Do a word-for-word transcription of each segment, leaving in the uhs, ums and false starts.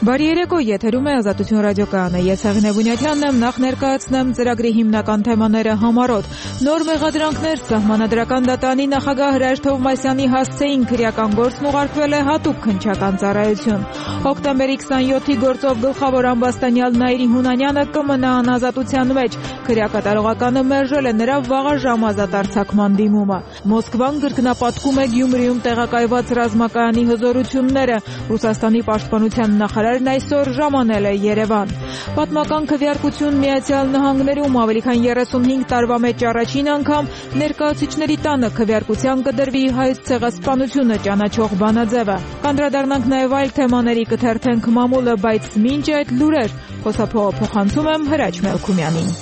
Բարի երեկո, եթերում է Ազատություն ռադիոկայանը։ Ես Հեղինե Բունյաթյանն եմ, նախ ներկայացնեմ ծրագրի հիմնական թեմաները համառոտ։ Նոր մեղադրանքներ Սահմանադրական դատարանի նախագահ Հրայր Թովմասյանի հասցեին քրեական գործն ուղարկվել է հատուկ քննչական ծառայություն։ Հոկտեմբերի քսաներկուի գործով գլխավոր ամբաստանյալ Նայիրի Հունանյանը կմնա անազատության մեջ։ Քրեակատարողականը մերժել է նրա վաղաժամ ազատ արձակման դիմումը։ Մոսկվան գրկնապատկում է Գյումրիում տեղակայված ռազմակայանի հզորությունները։ Ռուսաստանի պաշտպանության նախարարն այսօր ժամանել է Երևան։ Պատմական քվեարկություն Միացյալ Նահանգներում ավելի քան երեսունհինգ տարվա մեջ առաջին անգամ ներկայացուցիչների տանը քվեարկության կդրվի հայոց ցեղասպանությունը ճանաչող բանաձևը։ Կանդրադառնանք նաև այլ թեմաների, կթերթենք մամուլը, բայց մինչ այդ լուրեր, խոսափողը փոխանցում եմ Հրաչ Մելքումյանին։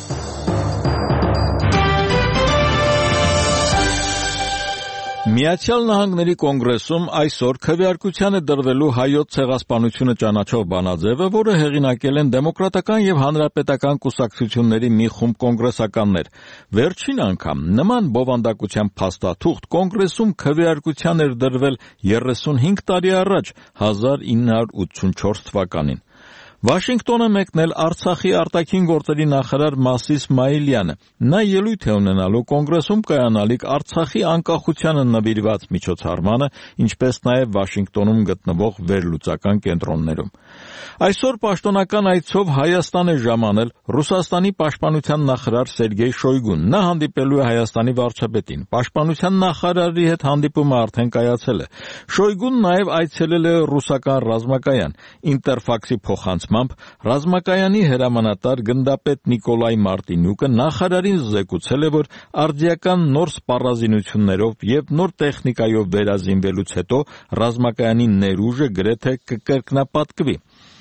Միացյալ Նահանգների կոնգրեսում այսօր քվեարկության է դրվելու հայոց ցեղասպանությունը ճանաչող բանաձևը, որը հեղինակել են դեմոկրատական եւ հանրապետական կուսակցությունների մի խումբ կոնգրեսականներ։ Վերջին անգամ նման բովանդակության փաստաթուղթ կոնգրեսում քվեարկության էր դրվել երեսունհինգ տարի առաջ, հազար ինը հարյուր ութսունչորս թվականին։ Վաշինգտոն է մեկնել Արցախի արտաքին գործերի նախարար Մասիս Իսմայիլյանը։ Նա ելույթ է ունենալու կոնգրեսում կայանալիք Արցախի անկախությանը նվիրված միջոցառմանը, ինչպես նաև Վաշինգտոնում գտնվող վերլուծական կենտրոններում։ Այսօր պաշտոնական այցով Հայաստան է ժամանել Ռուսաստանի պաշտպանության նախարար Սերգեյ Շոյգուն։ Նա հանդիպելու է Հայաստանի վարչապետին։ Պաշտպանության նախարարի հետ հանդիպումը արդեն կայացել է։ Շոյգուն նաև այցելել է ռուսական ռազմակայան։ Ինտերֆաքսի փոխանցմամբ ռազմակայանի հրամանատար գնդապետ Նիկոլայ Մարտինյուկը նախարարին զեկուցել է, որ արդիական նոր սպառազինություններով եւ նոր տեխնիկայով վերազինվելուց հետո ռազմակայանի ներուժը գրեթե կկրկնապատկվի։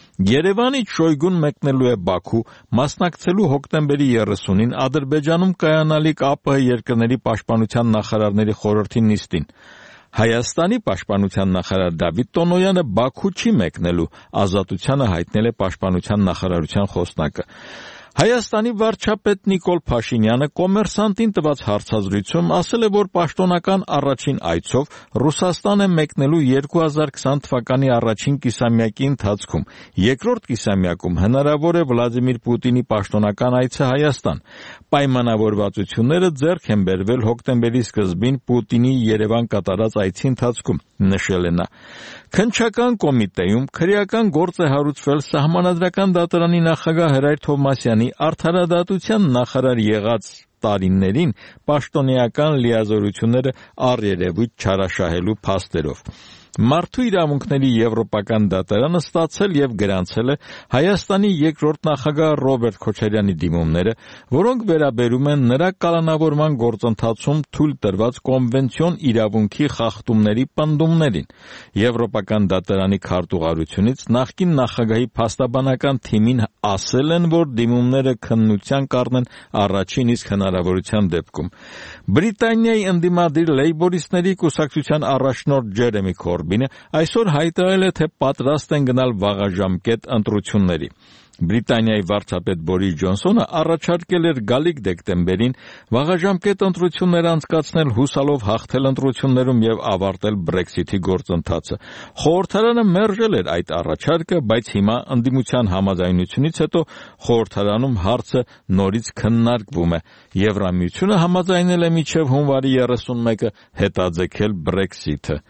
Երևանից Շոյգուն մեկնելու է Բաքու, մասնակցելու հոկտեմբերի երեսունին Ադրբեջանում կայանալիք ԱՊՀ երկրների պաշտպանության նախարարների խորհրդի նիստին։ Հայաստանի պաշտպանության նախարար Դավիթ Տոնոյանը Բաքու չի մեկնելու, ազատությանը հայտնել է պաշտպանության նախարարության խոսնակը։ Հայաստանի վարչապետ Նիկոլ Փաշինյանը Կոմերսանտին տված հարցազրույցում ասել է, որ պաշտոնական առաջին այցով Ռուսաստան է մեկնելու երկու հազար քսան թվականի առաջին կիսամյակի ընթացքում։ Երկրորդ կիսամյակում հնարավոր է Վլադիմիր Պուտինի պաշտոնական այցը Հայաստան։ Պայմանավորվածությունները ձեռք են բերվել հոկտեմբերի սկզբին Պուտինի Երևան կատարած այցի ընթացքում, նշել է նա։ Քննչական կոմիտեում քրեական գործ է հարուցվել Սահմանադրական դատարանի նախագահ Հրայր Թովմասյանի արդարադատության նախարար եղած տարիներին պաշտոնեական լիազորությունները առերևույթ չարաշահելու փաստերով։ Մարդու իրավունքների եվրոպական դատարանը ստացել եւ գրանցել է Հայաստանի երկրորդ նախագահ Ռոբերտ Քոչարյանի դիմումները, որոնք վերաբերում են նրա կալանավորման գործընթացում թույլ տրված կոնվենցիոն իրավունքի խախտումների պնդումներին։ Եվրոպական դատարանի քարտուղարությունից նախկին նախագահի փաստաբանական թիմին ասել են, որ դիմումները քննության կառնեն առաջին իսկ հնարավորության դեպքում։ Բրիտանիայի ընդդիմադիր լեյբորիստների կուսակցության առաջնորդ Ջերեմի Քորբինը այսօր հայտարարել է, թե պատրաստ են գնալ վաղաժամկետ ընտրությունների։ Բրիտանիայի վարչապետ Բորիս Ջոնսոնը առաջարկել էր գալիք դեկտեմբերին վաղաժամկետ ընտրություններ անցկացնել, հուսալով հաղթել ընտրություններում եւ ավարտել Brexit-ի գործընթացը։ Խորհրդարանը մերժել էր այդ առաջարկը, բայց հիմա ընդդիմության համաձայնությունից հետո խորհրդարանում հարցը նորից քննարկվում է։ Եվրամիությունը համաձայնել է մինչև հունվարի երեսունմեկը հետաձգել Brexit-ը։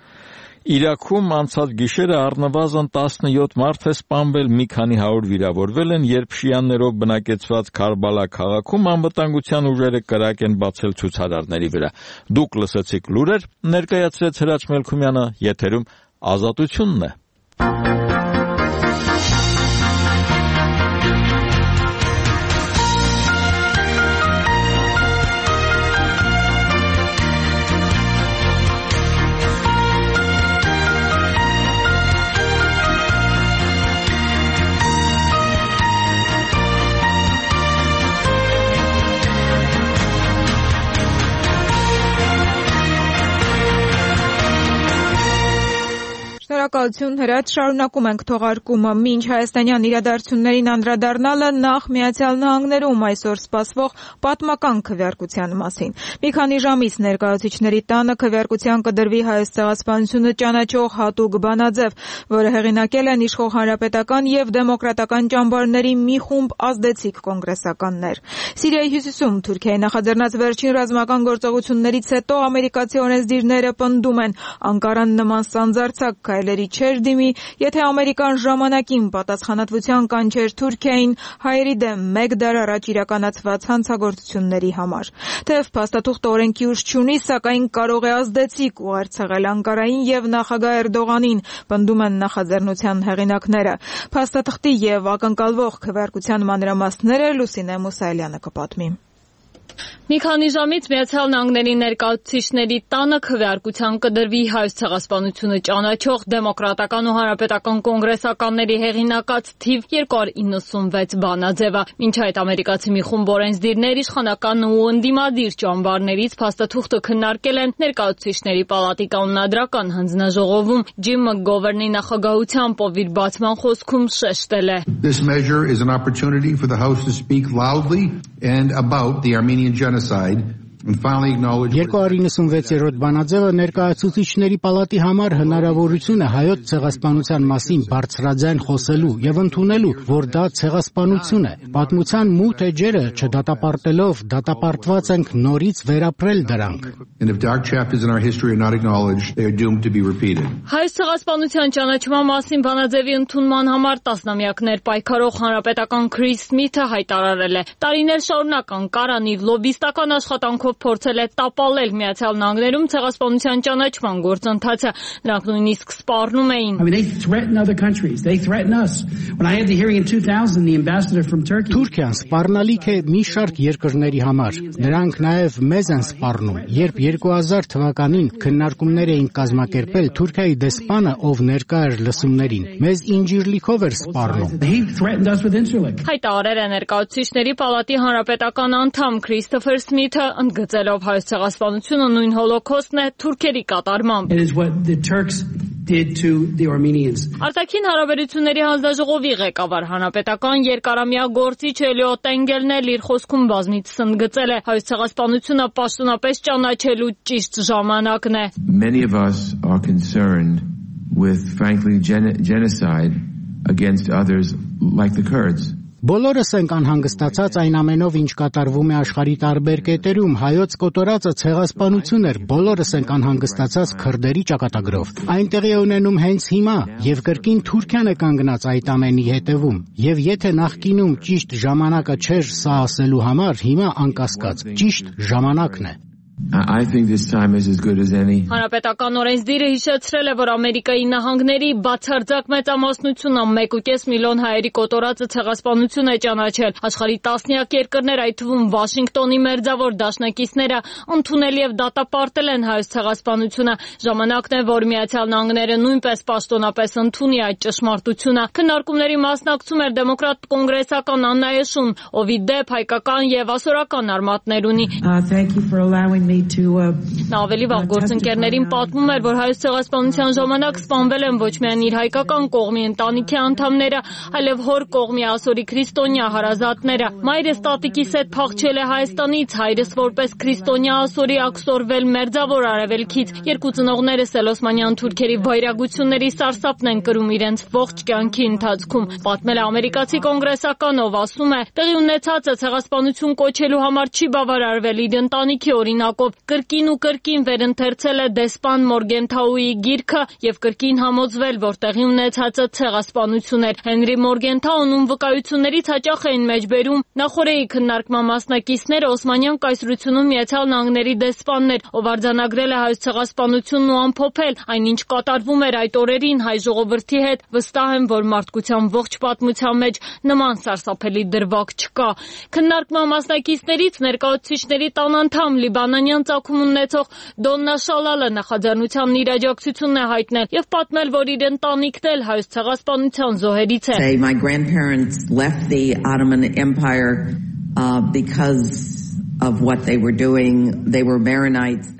Իրաքում անցած գիշերը առնվազն տասնյոթ մարդ է սպանվել, մի քանի հարյուր վիրավորվել են, երբ շիաներով բնակեցված Քարբալա քաղաքում անվտանգության ուժերը կրակ են բացել ցուցարարների վրա։ Դուք լսեցիք լուրեր, ներկայացրեց Հրաչ Մելքումյանը, եթերում Ազատությունն է։ Շնորհակալություն Հրաչ, շարունակում ենք թողարկումը։ Մինչ հայաստանյան իրադարձություններին անդրադառնալը նախ Միացյալ Նահանգներում այսօր սպասվող պատմական քվեարկության մասին։ Մի քանի ժամից ներկայացուցիչների տանը քվեարկության կդրվի Հայոց ցեղասպանությունը ճանաչող հատուկ բանաձև, որը հեղինակել են իշխող հանրապետական եւ դեմոկրատական ճամբարների մի խումբ ազդեցիկ կոնգրեսականներ։ Սիրիայի հյուսիսում Թուրքիայի նախաձեռնած վերջին ռազմական գործողություններից հետո ամերիկացի օրենսդիրները պնդում են Անկարան նման սանձարձակ քայլերի չէր դիմի, եթե Ամերիկան ժամանակին պատասխանատվության կանչեր Թուրքիային հայերի դեմ մեկ դար առաջ իրականացված հանցագործությունների համար։ Թեև փաստաթուղթը օրենքի ուժ չունի, սակայն կարող է ազդեցիկ ուղերձել Անկարային եւ նախագահ Էրդողանին, պնդում են նախաձեռնության հեղինակները։ Փաստաթղթի եւ ակնկալվող քվեարկության մանրամասները Լուսինե Մուսայելյանը կպատմի։ Մի քանի ժամից Միացյալ Նահանգների ներկայացուցիչների տանը քվեարկության կդրվի Հայոց ցեղասպանությունը ճանաչող դեմոկրատական ու հանրապետական կոնգրեսականների հեղինակած թիվ երկու իննսունվեց բանաձևը։ Մինչ այդ ամերիկացի մի խումբ օրենսդիրներ իշխանական ու ընդդիմադիր ճամբարներից փաստաթուղթը քննարկել են ներկայացուցիչների պալատի կանոնադրական հանձնաժողովում։ Ջիմ Մակգովերնի նախագահությամբ ով իր բացման խոսքում շեշտել է. This measure is an opportunity for the House to speak loudly and about the Armenian genocide. երկու իննսունվեցերորդ բանաձևը ներկայացուցիչների պալատի համար հնարավորություն է հայոց ցեղասպանության մասին բարձրաձայն խոսելու եւ ընդունելու, որ դա ցեղասպանություն է։ Պատմության մութ էջերը չդատապարտելով դատապարտված ենք նորից վերապրել դրանք։ Հայոց ցեղասպանության ճանաչման մասին բանաձևի ընդունման համար տասնամյակներ պայքարող հանրապետական Քրիս Սմիթը հայտարարել է. տարիներ շարունակ Անկարան իր լոբիստական աշխատանքով փորձել է տապալել Միացյալ Նահանգներում ցեղասպանության ճանաչման գործընթացը։ Նրանք նույնիսկ սպառնում էին. Թուրքիան սպառնալիք է մի շարք երկրների համար։ Նրանք նաև մեզ են սպառնում։ Երբ երկու հազար թվականին քննարկումներ էին կազմակերպել, Թուրքիայի դեսպանը, ով ներկա էր լսումներին, մեզ ինջիրլիքով էր սպառնում։ Հայտարարել է ներկայացուցիչների պալատի հանրապետական անդամ Քրիստոֆեր Սմիթը, ընդգծելով հայոց ցեղասպանությունը նույն հոլոքոստն է թուրքերի կատարմամբ։ Արտաքին հարաբերությունների հանձնաժողովի ղեկավար հանրապետական երկարամյա գործիչ Էլիոտ Էնգելն էլ իր խոսքում բազմիցս ընդգծել է հայոց ցեղասպանությունը պաշտոնապես ճանաչելու ճիշտ ժամանակն է։ Many of us are concerned with frankly genocide against others like the Kurds. Բոլորս ենք անհանգստացած այն ամենով, ինչ կատարվում է աշխարհի տարբեր կետերում, հայոց կոտորածը ցեղասպանություն էր, բոլորս ենք անհանգստացած քրդերի ճակատագրով։ Այն տեղի է ունենում հենց հիմա, եւ կրկին Թուրքիան է կանգնած այդ ամենի հետևում։ Եվ եթե նախկինում ճիշտ ժամանակը չէր սա ասելու համար, հիմա անկասկած ճիշտ ժամանակն է։ I think this time is as good as any. Հանրապետական օրենսդիրը հիշեցրել է, որ Ամերիկայի նահանգների բացարձակ մեծամասնությունը մեկ ու կես միլիոն հայերի կոտորածը ցեղասպանություն է ճանաչել։ Աշխարհի տասնյակ երկրներ, այդ թվում Վաշինգտոնի մերձավոր դաշնակիցները, ընդունել եւ դատապարտել են հայոց ցեղասպանությունը։ Ժամանակն է, որ Միացյալ Նահանգները նույնպես պաշտոնապես ընդունի այդ ճշմարտությունը։ Քննարկումների մասնակցում էր դեմոկրատ կոնգրեսական Աննա Էշուն, ով ի դեպ հայկական եւ ասորական արմատներ ունի։ Նա ավելի վաղ գործընկերներին պատմում էր, որ հայոց ցեղասպանության ժամանակ սպանվել են ոչ միայն իր հայկական կողմի ընտանիքի անդամները, այլև հոր կողմի ասորի քրիստոնյա հարազատները։ Մայրս տատիկիս հետ փախչել է Հայաստանից, հայրս որպես քրիստոնյա ասորի աքսորվել Մերձավոր Արևելքից։ Երկու ծնողներս էլ օսմանյան թուրքերի վայրագությունների սարսափն են կրում իրենց ողջ կյանքի ընթացքում։ Պատմել է ամերիկացի կոնգրեսական, ով ասում է, տեղի ունեցածը ցեղասպանություն կոչելու համար չի բավարարվել իր ընտանիքի օրինակ կրկին ու կրկին վերընթերցել է դեսպան Մորգենթաուի գիրքը եւ կրկին համոզվել, որ տեղի ունեցածը ցեղասպանություն էր։ Հենրի Մորգենթաուն, ում վկայություններից հաճախ էին մեջբերում նախորդի քննարկման մասնակիցները, օսմանյան կայսրությունում Միացյալ Նահանգների դեսպանն էր, ով արձանագրել է հայոց ցեղասպանությունն ու ամփոփել այն, ինչ կատարվում էր այդ օրերին հայ ժողովրդի հետ, վստահ եմ, որ մարդկության ողջ պատմության մեջ նման սարսափելի դրվագ չկա։ Քննարկման մասնակիցներից ներկայացուցիչների տան անդամ Լիբանանյան ծագում ունեցող Դոննա Շալալը նախաձեռնության իր աջակցությունն է հայտնել եւ պատմել, որ իր ընտանիքն էլ հայոց ցեղասպանության զոհերից է։ My grandparents left the Ottoman Empire uh, because of what they were doing. They were Maronites. They were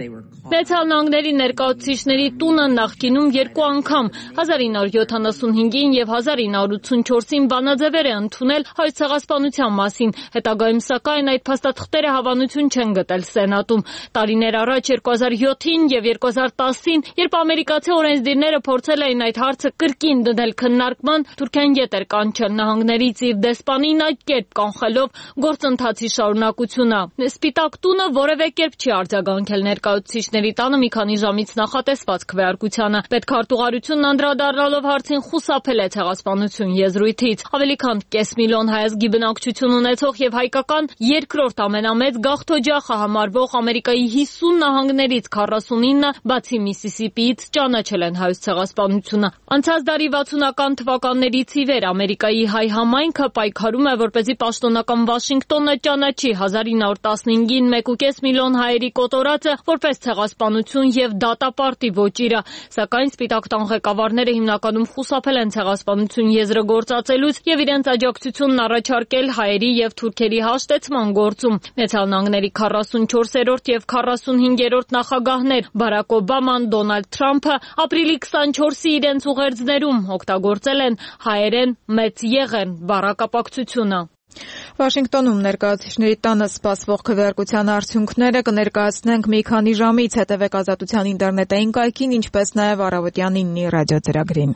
Միացյալ Նահանգների ներկայացուցիչների տունը նախկինում երկու անգամ հազար ինը հարյուր յոթանասունհինգին եւ հազար ինը հարյուր ութսունչորսին բանաձևեր է ընդունել հայոց ցեղասպանության մասին։ Հետագայում սակայն այդ փաստաթղթերը հավանություն չեն գտել Սենատում։ Տարիներ առաջ երկու հազար յոթին եւ երկու հազար տասին, երբ ամերիկացի օրենսդիրները փորձել էին այդ հարցը կրկին դնել քննարկման, Թուրքիան ետ էր կանչել նահանգներից իր դեսպանին այդ կերպ կանխելով գործընթացի շարունակությունը։ Սպիտակ տունը որևէ կերպ չի արձագանքել ներկայացուցիչների տանը մի քանի ժամից նախատեսված քվեարկությանը։ Պետքարտուղարությունն անդրադառնալով հարցին խուսափել է ցեղասպանություն եզրույթից։ Ավելի քան կես միլիոն հայազգի բնակչություն ունեցող եւ հայկական երկրորդ ամենամեծ գաղթօջախը համարվող Ամերիկայի հիսուն նահանգներից քառասունինը, բացի Միսիսիպիից, ճանաչել են հայոց ցեղասպանությունը։ Անցած դարի վաթսունական թվականներից ի վեր Ամերիկայի հայ համայնքը պայքարում է, որպեսզի պաշտոնական Վաշինգտոնը ճանաչի հազար ինը հարյուր տասնհինգին մեկ ու կես միլիոն հայերի կոտորածը որպես ցեղասպանություն եւ դատապարտի ոճիրը, սակայն Սպիտակ տան ղեկավարները հիմնականում խուսափել են ցեղասպանություն եզրը գործածելուց եւ իրենց աջակցությունն առաջարկել հայերի եւ թուրքերի հաշտեցման գործում։ Միացյալ Նահանգների քառասունչորսերորդ եւ քառասունհինգերորդ նախագահներ Բարակ Օբաման, Դոնալդ Թրամփը ապրիլի քսանչորսի իրենց ուղերձներում օգտագործել են հայերեն մեծ եղեն բառակապակցությունը։ Վաշինգտոնում ներկայացուցիչների տանը սպասվող քվեարկության արդյունքները կներկայացնենք մի քանի ժամից, հետևեք Ազատության ինտերնետային կայքին, ինչպես նաև առավոտյան ինի ռադիոծրագրին։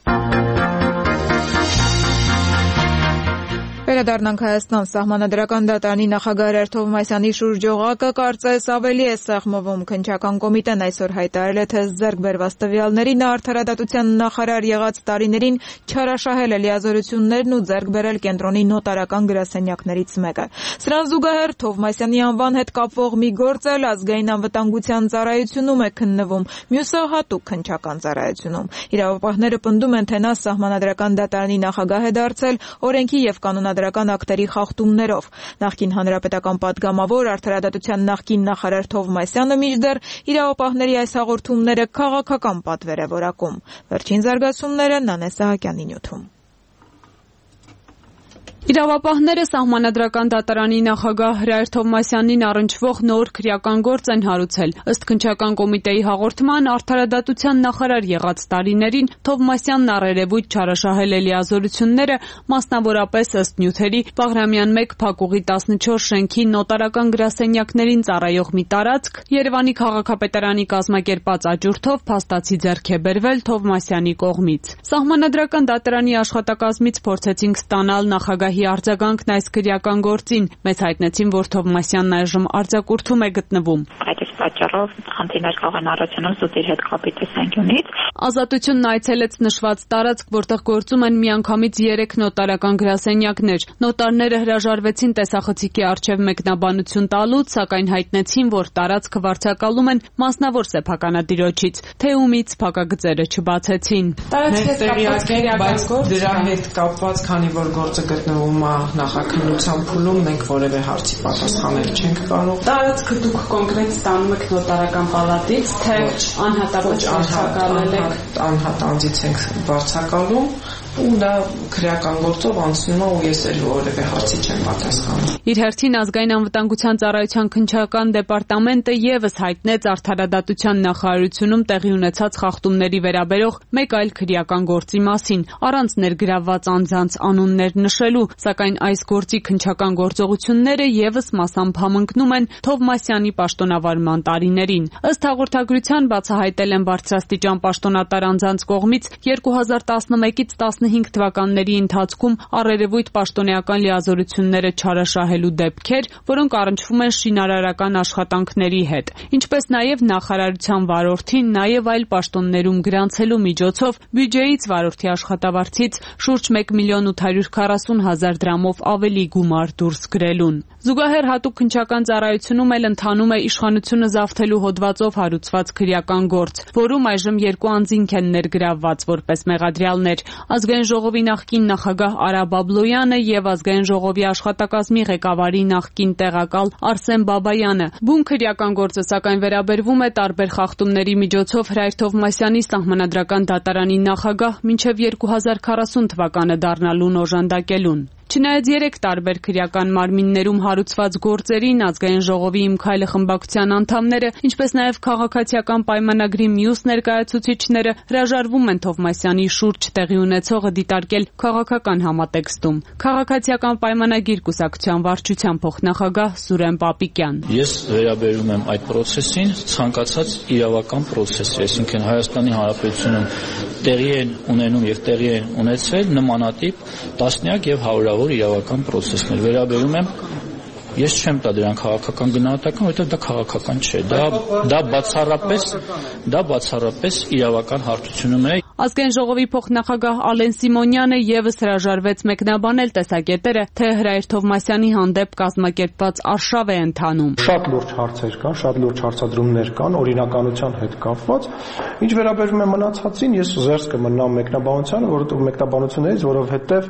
Վերադառնանք Հայաստան։ Սահմանադրական դատարանի նախագահ Հրայր Թովմասյանի շուրջօղակը կարծես ավելի է սեղմվում։ Քննչական կոմիտեն այսօր հայտարարել է, թե ձեռք բերված տվյալների նա արդարադատության նախարար եղած տարիներին չարաշահել է լիազորություններն ու ձեռք բերել կենտրոնի նոտարական գրասենյակներից մեկը։ Սրան զուգահեռ Թովմասյանի անվան հետ կապվող մի գործ էլ ազգային անվտանգության ծառայությունում է քննվում, մյուսը հատուկ քննչական ծառայությունում։ Իրավապահները պնդում են, թե նա սահմանադրական դատարանի նախագահ է դարձել օրենքի եւ կանոնադրական ակտերի խախտումներով։ Նախկին հանրապետական падգամավոր արդարադատության նախկին նախարար Թովմասյանը մինչդեռ իրավապահների այս հաղորդումները քաղաքական պատվեր է որակում։ Վերջին զարգացումները Նանե Սահակյանի նյութում։ Իրավապահները սահմանադրական դատարանի նախագահ Հրայր Թովմասյանին առնչվող նոր քրեական գործ են հարուցել։ Ըստ քննչական կոմիտեի հաղորդման, արդարադատության նախարար եղած տարիներին Թովմասյանն առերևույթ չարաշահել է լիազորությունները, մասնավորապես ըստ նյութերի Բաղրամյան մեկ փակուղի տասնչորս շենքի նոտարական գրասենյակներին ծառայող մի տարածք Երևանի քաղաքապետարանի կազմակերպած աճուրդով փաստացի ձեռք է բերվել Թովմասյանի կողմից։ Սահմանադրական դատարանի աշխատակազմից փորձեցինք ստանալ նախագահ արձագանքն այս քրեական գործին, մեզ հայտնեցին, որ Թովմասյանն այժմ արձակուրդում է գտնվում։ Այդ իսկ պատճառով խնդիրներ կարող են առաջանալ զուտիր հետ կապի տեսանկյունից։ Ազատությունն այցելեց նշված տարածք, որտեղ գործում են միանգամից երեք նոտարական գրասենյակներ։ Նոտարները հրաժարվեցին տեսախցիկի առջև մեկնաբանություն տալուց, սակայն հայտնեցին, որ տարածքը վարձակալում են մասնավոր սեփականատիրոջից, թե ումից փակագծերը չբացեցին։ Դրա հետ կապված, քանի որ գործը գտնվում նախաքննության փուլում, մենք որևէ հարցի պատասխանել չենք կարող։ Տարածքը դուք կոնկրետ ստանում եք նոտարական պալատից, թե անհատաբար վարձակալել եք։ Անհատ անձից ենք վարձակալում ու դա քրեական գործով անցնում է ու ես էլ որևէ հարցի չեմ պատասխանում։ Իր հերթին ազգային անվտանգության ծառայության քննչական դեպարտամենտը եւս հայտնեց արդարադատության նախարարությունում տեղի ունեցած խախտումների վերաբերող մեկ այլ քրեական գործի մասին, առանց ներգրավված անձանց անուններ նշելու, սակայն այս գործի քննչական գործողությունները եւս մասամբ համընկնում են Թովմասյանի պաշտոնավարման տարիներին։ Ըստ հաղորդագրության բացահայտել են բարձրաստիճան պաշտոնատար անձանց կողմից երկու հազար տասնմեկից տասնհինգ թվականների ընթացքում առերևույթ պաշտոնեական լիազորությունները չարաշահելու դեպքեր, որոնք առնչվում են շինարարական աշխատանքների հետ, ինչպես նաև նախարարության վարորդին նաև այլ պաշտոններում գրանցելու միջոցով բյուջեից վարորդի աշխատավարձից շուրջ մեկ միլիոն ութ հարյուր քառասուն հազար դրամով ավելի գումար դուրս գրելուն։ Զուգահեռ հատուկ քննչական ծառայությունում էլ ընթանում է իշխանությունը զավթելու հոդվածով հարուցված քրեական գործ, որում այժմ երկու անձինք են ներգրավված որպես մեղադրյալներ։ Ազգային ժողովի նախկին նախագահ Արա Բաբլոյանը եւ Ազգային ժողովի աշխատակազմի ղեկավարի նախկին տեղակալ Արսեն Բաբայանը։ Բուն քրեական գործը սակայն վերաբերվում է տարբեր խախտումների միջոցով Հրայր Թովմասյանի սահմանադրական դատարանի նախագահ մինչև երկու հազար քառասուն թվականը դառնալուն օժանդակելուն։ Չնայած երեք տարբեր քրեական մարմիններում հարուցված գործերին ազգային ժողովի Իմ քայլը խմբակցության անդամները, ինչպես նաև քաղաքացիական պայմանագրի մյուս ներկայացուցիչները հրաժարվում են Թովմասյանի շուրջ տեղի ունեցողը դիտարկել քաղաքական համատեքստում։ Քաղաքացիական պայմանագիր կուսակցության վարչության փոխնախագահ Սուրեն Պապիկյան. Ես վերաբերում եմ այդ process-ին ցանկացած իրավական process-ի, այսինքն Հայաստանի Հանրապետությունում տեղի են ունենում եւ տեղի են ունեցել նմանատիպ տասնյակ եւ հարյուրավոր իրավական process-ներ վերաբերում եմ Ես չեմ տա դրան քաղաքական գնահատական, որովհետև դա քաղաքական չէ։ Դա դա բացառապես դա բացառապես իրավական հարթությունում է։ Ազգային ժողովի փոխնախագահ Ալեն Սիմոնյանը եւս հրաժարվեց մեկնաբանել տեսակետերը, թե Հրայր Թովմասյանի հանդեպ կազմակերպված արշավ է ընթանում։ Շատ լուրջ հարցեր կան, շատ լուրջ հարցադրումներ կան օրինականության հետ կապված։ Ինչ վերաբերում է մնացածին, ես զերծ կմնամ մեկնաբանությանը, որովհետև մեկնաբանություններից, որովհետև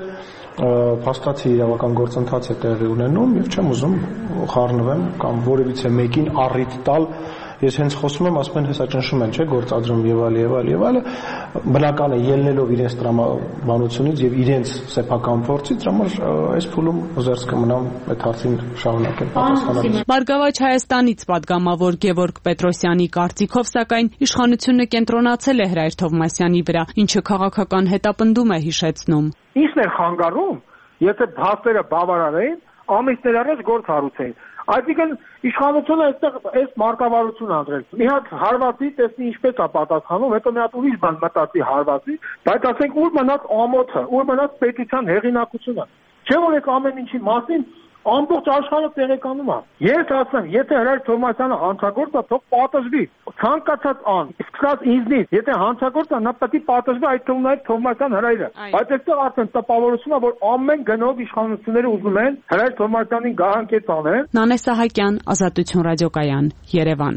փաստացի իրավական գործընթաց է տեղի ունենում եւ չեմ ուզում խառնվեմ կամ որևիցե մեկին առիթ տալ ես հենց խոսում եմ ասում են հեսա ճնշում են չէ գործադրում եւ այլ եւ այլ եւ այլ բնական է ելնելով իրենց տրամաբանությունից եւ իրենց սեփական փորձից դրա համար այս փուլում զերծ կմնամ այդ հարցին շարունակել պատասխանել Բարգավաճ Հայաստանից падգամավոր Գևորգ Պետրոսյանի կարծիքով սակայն իշխանությունը կենտրոնացել է Հրայր Թովմասյանի վրա ինչը քաղաքական հետապնդում է հիշեցնում Ինչն է խանգարում եթե փաստերը բավարար էին ամիսներ առաջ գործ հարուցեին Այսինքն իշխանությունը այստեղ այս մարտավարություն անդրել։ Մի հատ հարվածի տեսնի ինչպես է պատասխանում, հետո մի հատ ուրիշ բան մտածի հարվածի, բայց ասենք ուր մնաց ամոթը, ուր մնաց պետության հեղինակությունը։ Չէ՞ որ եք ամեն ինչի մասին ամբողջ աշխարհը տեղեկանում է։ Ես ասեմ, եթե Հրայր Թովմասյանը հանցագործ է, թող պատժվի։ Ցանկացած ան, սկսած ինձնից, եթե հանցագործ է, նա պետք է պատժվի այդ թվում նաև Թովմասյան Հրայրը։ Բայց այստեղ արդեն տպավորություն է, որ ամեն գնով իշխանությունները ուզում են Հրայր Թովմասյանին գահանկեց անեն։ Նանե Սահակյան, Ազատություն ռադիոկայան, Երևան։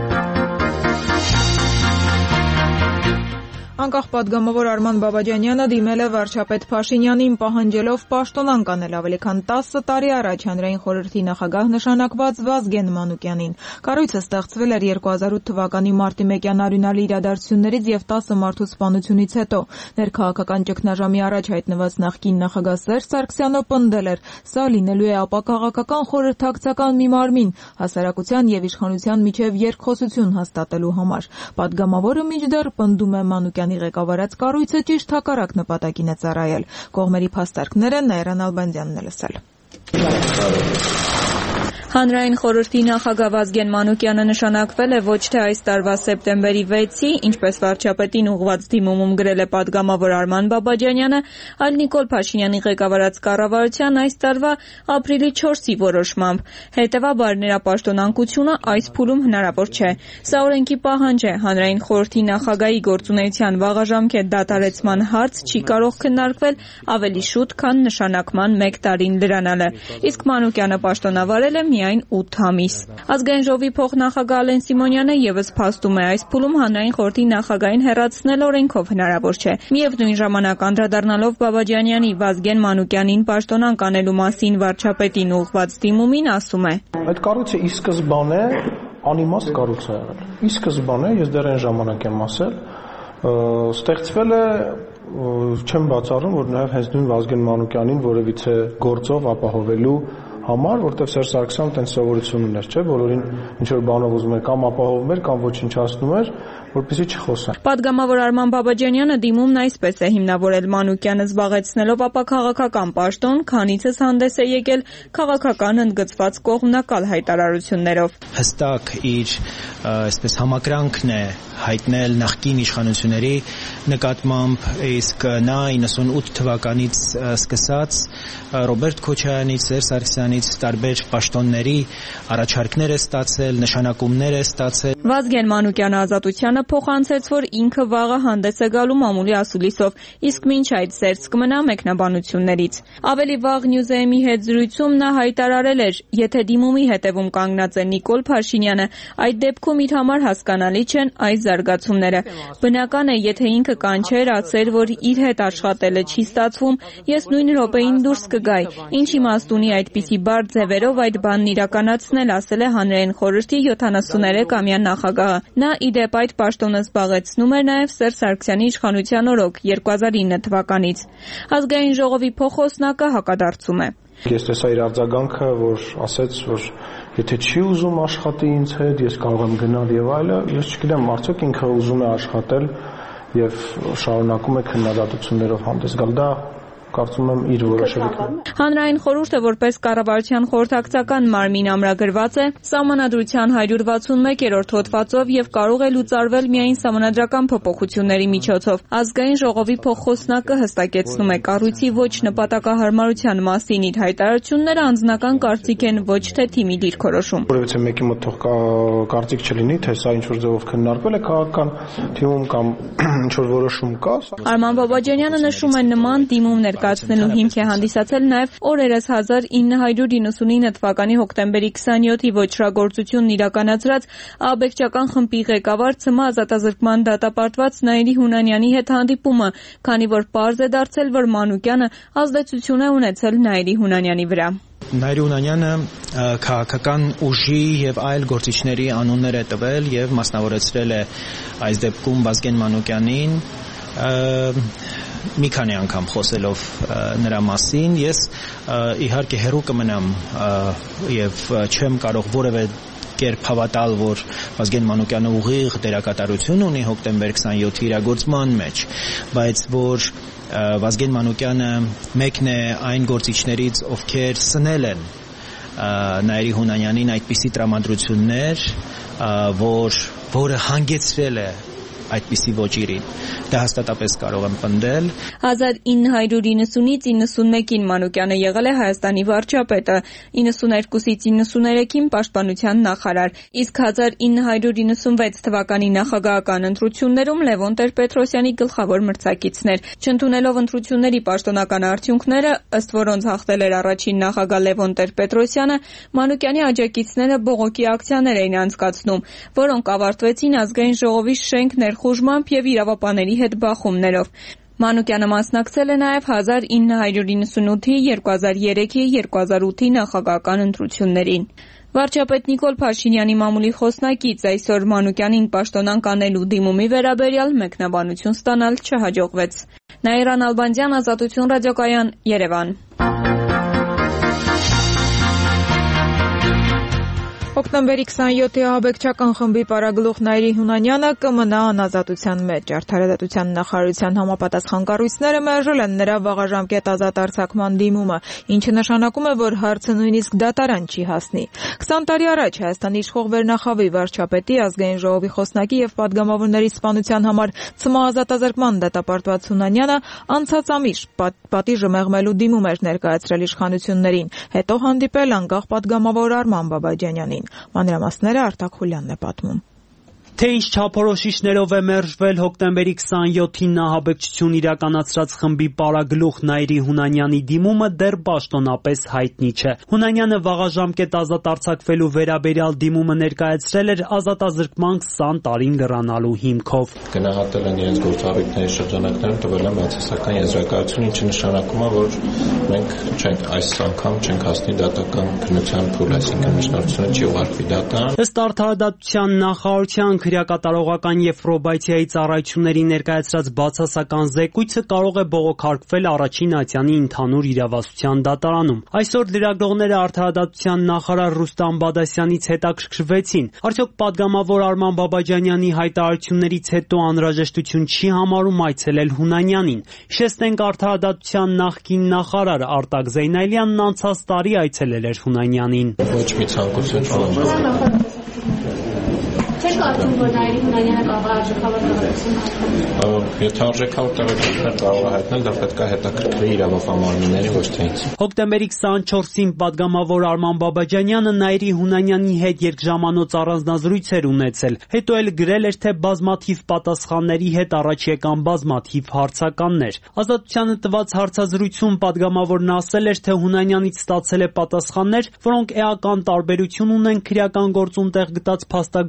Անկախ падգամավոր Արման Բաբաջանյանը դիմել է վարչապետ Փաշինյանին պահանջելով պաշտոնան կանել ավելի քան տասը տարի առաջ հանրային խորհրդի նախագահ նշանակված Վազգեն Մանուկյանին։ Կառույցը ստեղծվել էր երկու հազար ութ թվականի մարտի մեկյան արյունալի իրադարձություններից եւ տասը մարդու սպանությունից հետո։ Ներքաղաքական ճգնաժամի առաջ հայտնված նախկին նախագահ Սերժ Սարգսյանը պնդել էր. «Սա լինելու է ապակաղակական խորհրդակցական մի մարմին հասարակության եւ իշխանության միջև երկխոսություն հաստատելու համար»։ Падգամավորը մինչդեռ պնդում է Մանուկյանի ղեկավարած կառույցը ճիշտ հակառակ նպատակին է ծառայել։ Կողմերի փաստարկները Նաիրան Ալբանդյանն է լսել։ Հանրային խորհրդի նախագահ Վազգեն Մանուկյանը նշանակվել է ոչ թե այս տարվա սեպտեմբերի վեցի, ինչպես վարչապետին ուղղված դիմումում գրել է падգամավոր Արման Բաբաջանյանը, այլ Նիկոլ Փաշինյանի ղեկավարած կառավարության այս տարվա ապրիլի չորսի որոշմամբ։ Հետևաբար նրա պաշտոնանկությունը այս փուլում հնարավոր չէ։ Սա օրենքի պահանջ է։ Հանրային խորհրդի նախագահի գործունեության վաղաժամկետ դադարեցման հարց չի կարող քննարկվել ավելի շուտ, քան նշանակման մեկ տարին լրանալը։ Իսկ Մանուկյանը պաշտոնավարել է միայն ութ ամիս։ Ազգային ժողովի փոխնախագահ Ալեն Սիմոնյանը եւս փաստում է այս փուլում հանրային խորհրդի նախագահին հեռացնել օրենքով հնարավոր չէ։ Միևնույն ժամանակ անդրադառնալով Բաբաջանյանի Վազգեն Մանուկյանին պաշտոնան կանելու մասին վարչապետին ուղղված դիմումին ասում է. Այդ կառույցը ի սկզբանե անիմաստ կառույց է եղել։ Ի սկզբանե ես դեռ այն ժամանակ եմ ասել, ստեղծվել է չեմ բացառում, որ նաև հենց նույն Վազգեն Մանուկյանին որևիցե գործով ապահովելու համար, որտեղ Սերժ Սարգսյանը տենց սովորություն ուներ, չէ՞, բոլորին ինչ որ բանով ուզում էր կամ ապահովում էր, կամ ոչնչացնում էր, որպեսզի չխոսեն։ Падգամավոր Արման Բաբաջանյանը դիմումն այսպես է հիմնավորել Մանուկյանը զբաղեցնելով ապաքաղաքական պաշտոն, քանիցս հանդես է եկել քաղաքական ընդգծված կողմնակալ հայտարարություններով։ Հստակ իր այսպես համակրանքն է հայտնել նախկին իշխանությունների նկատմամբ, իսկ նա իննսունութ թվականից սկսած Ռոբերտ Քոչարյանից, Սերժ Սարգսյանից տարբեր պաշտոնների առաջարկներ է ստացել, նշանակումներ է ստացել։ Վազգեն Մանուկյանը Ազատությանը փոխանցեց, որ ինքը վաղը հանդես է գալու մամուլի ասուլիսով, իսկ մինչ այդ զերծ կմնա մեկնաբանություններից։ Ավելի վաղ Նյուզեեմի հետ զրույցում նա հայտարարել էր, եթե դիմումի հետևում կանգնած է Նիկոլ Փաշինյանը, այդ դեպքում իր համար հասկանալի չեն այս զարգացումները։ Բնական է, եթե ինքը կանչեր, ասեր, որ իր հետ աշխատելը չի ստացվում, ես նույն րոպեին դուրս կգայի։ Ինչ իմաստ ունի այդպիսի բարդ ձևերով այդ բանն իրականացնել, ասել է հանրային խորհրդի յոթանասուներեք ամյա նախագահը։ Նա ի դեպ այդ պաշտոնը զբաղեցնում էր նաև Սերժ Սարգսյանի իշխանության օրոք երկու հազար ինը թվականից։ Ազգային ժողովի փոխոսնակը հակադարձում է։ Ես տեսա իր արձագանքը, որ ասաց, որ եթե չի ուզում աշխատի ինձ հետ, ես կարող եմ գնալ եւ այլը, ես չգիտեմ, արդյոք ինքը ուզում է աշխատել եւ շարունակում է քննադատություններով հանդես գալ։ Դա կարծում եմ իր որոշելիքն։ Հանրային խորհուրդը որպես կառավարության խորհրդակցական մարմին ամրագրված է Սահմանադրության հարյուր վաթսունմեկերորդ հոդվածով եւ կարող է լուծարվել միայն սահմանադրական փոփոխությունների միջոցով։ Ազգային ժողովի փոխխոսնակը հստակեցնում է կառույցի ոչ նպատակահարմարության մասին իր հայտարարությունները անձնական կարծիք են, ոչ թե թիմի դիրքորոշում։ Որովհետեւ մեկի մոտ թող կարծիք չլինի, թե սա ինչ որ ձևով քննարկվել է քաղաքական թիմում կամ ինչ որ որոշում կա։ Արման Բաբաջանյանը նշում է նման դիմումներ կացնելու հիմք է հանդիսացել նաև օրերս հազար ինը հարյուր իննսունինը թվականի հոկտեմբերի քսաներորդի ոչրագործությունն իրականացրած աբեկչական խմբի ղեկավար ՑՄ ազատազրկման դատապարտված Նաիրի Հունանյանի հետ հանդիպումը, քանի որ պարզ է դարձել, որ Մանուկյանը ազդեցություն է ունեցել Նաիրի Հունանյանի վրա։ Նաիրի Հունանյանը քաղաքական ուժի եւ այլ գործիչների անուններ է տվել եւ մասնավորեցրել է այս դեպքում Վազգեն Մանուկյանին մի քանի անգամ խոսելով նրա մասին։ Ես իհարկե հերու կմնամ եւ չեմ կարող որևէ կերպ հավատալ, որ Վազգեն Մանուկյանը ուղիղ դերակատարություն ունի հոկտեմբեր քսաներորդի իրագործման մեջ, բայց որ Վազգեն Մանուկյանը մեկն է այն գործիչներից, ովքեր սնել են Նաիրի Հունանյանին այդպիսի տրամադրություններ, որ որը հանգեցրել է այդպիսի ոճիրին։ Դա հաստատապես կարող եմ պնդել։ հազար ինը հարյուր իննսունից իննսունմեկին Մանուկյանը եղել է Հայաստանի վարչապետը, իննսուներկուսից իննսուներեքին պաշտպանության նախարար, իսկ հազար ինը հարյուր իննսունվեց թվականի նախագահական ընտրություններում Լևոն Տեր-Պետրոսյանի գլխավոր մրցակիցներ։ Չընդունելով ընտրությունների պաշտոնական արդյունքները, ըստ որոնց հաղթել էր առաջին նախագահ Լևոն Տեր-Պետրոսյանը, Մանուկյանի աջակիցները բողոքի ակցիաներ էին անցկացնում, որոնք ավարտվեցին ազգային ժողովի շենք ներխուժմամբ եւ իրավապանների հետ բախումներով։ Մանուկյանը մասնակցել է նաև հազար ինը հարյուր իննսունութի, երկու հազար երեքի, երկու հազար ութի նախագահական ընտրություններին։ Վարչապետ Նիկոլ Փաշինյանի մամուլի խոսնակից այսօր Մանուկյանին պաշտոնանկ անելու դիմումի վերաբերյալ մեկնաբանություն ստանալ չհաջողվեց։ Նաիրա Նալբանդյան, Ազատություն ռադիոկայան, Երևան։ Հոկտեմբերի քսաներորդի ահաբեկչական խմբի պարագլուխ Նաիրի Հունանյանը կմնա անազատության մեջ։ Արդարադատության նախարարության համապատասխան կառույցները մերժել են նրա վաղաժամկետ ազատ արձակման դիմումը, ինչը նշանակում է, որ հարցը նույնիսկ դատարան չի հասնի։ քսան տարի առաջ Հայաստանի իշխող Վերնախավի վարչապետի, ազգային ժողովի խոսնակի եւ падգամավորների սպանության համար ՑՄ ազատազրկման դատապարտված Հունանյանը անցած ամիս պատիժը մեղմելու դիմում էր ներկայացրել իշխանություններին, հետո հանդիպել անկախ падգամավոր Արման Բաբաջանյանին։ Մանրամասները Արտակ Խուլյանն է պատմում։ Թե ինչ չափորոշիչներով է մերժվել հոկտեմբերի քսաներորդին ահաբեկչություն իրականացրած խմբի պարագլուխ Նաիրի Հունանյանի դիմումը դեռ պաշտոնապես հայտնի չէ։ Հունանյանը վաղաժամկետ ազատ արձակվելու վերաբերյալ դիմումը ներկայացրել էր ազատազրկման քսան տարին լրանալու հիմքով։ Գնահատել են իրենց գործառույթների շրջանակներում, տվել են բացասական եզրակացություն, ինչը նշանակում է, որ մենք չենք այս անգամ չենք հասնի դատական քննության փուլ, այսինքն միջնորդությունը չի ուղարկվի դատան։ Ըստ Արդարադատության նախարարության քրեակատարողական եւ պրոբացիայի ծառայությունների ներկայացրած բացասական զեկույցը կարող է բողոքարկվել առաջին ատյանի ընդհանուր իրավասության դատարանում։ Այսօր լրագրողները Արդարադատության նախարար Ռուստամ Բադասյանից հետաքրքրվեցին, արդյոք падգամավոր Արման Բաբաջանյանի հայտարարություններից հետո անհրաժեշտություն չի համարում այցելել Հունանյանին։ Հիշեցնենք, Արդարադատության նախկին նախարար Արտակ Զեյնալյանն անցած տարի այցելել էր Հունանյանին։ Ոչ մի ցանկություն չունեմ։ Չեք կարծում, որ Նաիրի Հունանյանը կարող է արժեքավոր տեղեկություն հայտնել։ Եթե արժեքավոր տեղեկություններ կարող է հայտնել, դա պետք է հետաքրքրի իրավապահմանների, ոչ թե ինձ։ Հոկտեմբերի քսաներկուսին падգամավոր Արման Բաբաջանյանը Նաիրի Հունանյանի հետ երկժամանոց առանձնազրույց էր ունեցել, հետո էլ գրել էր, թե բազմաթիվ պատասխանների հետ առաջ եկան բազմաթիվ հարցականներ։ Ազատությանը տված հարցազրույցում падգամավորն ասել էր, թե Հունանյանից ստացել է պատասխաններ, որոնք էական տարբերություն ունեն քրեական գործում տեղ գտած փաստագրումների,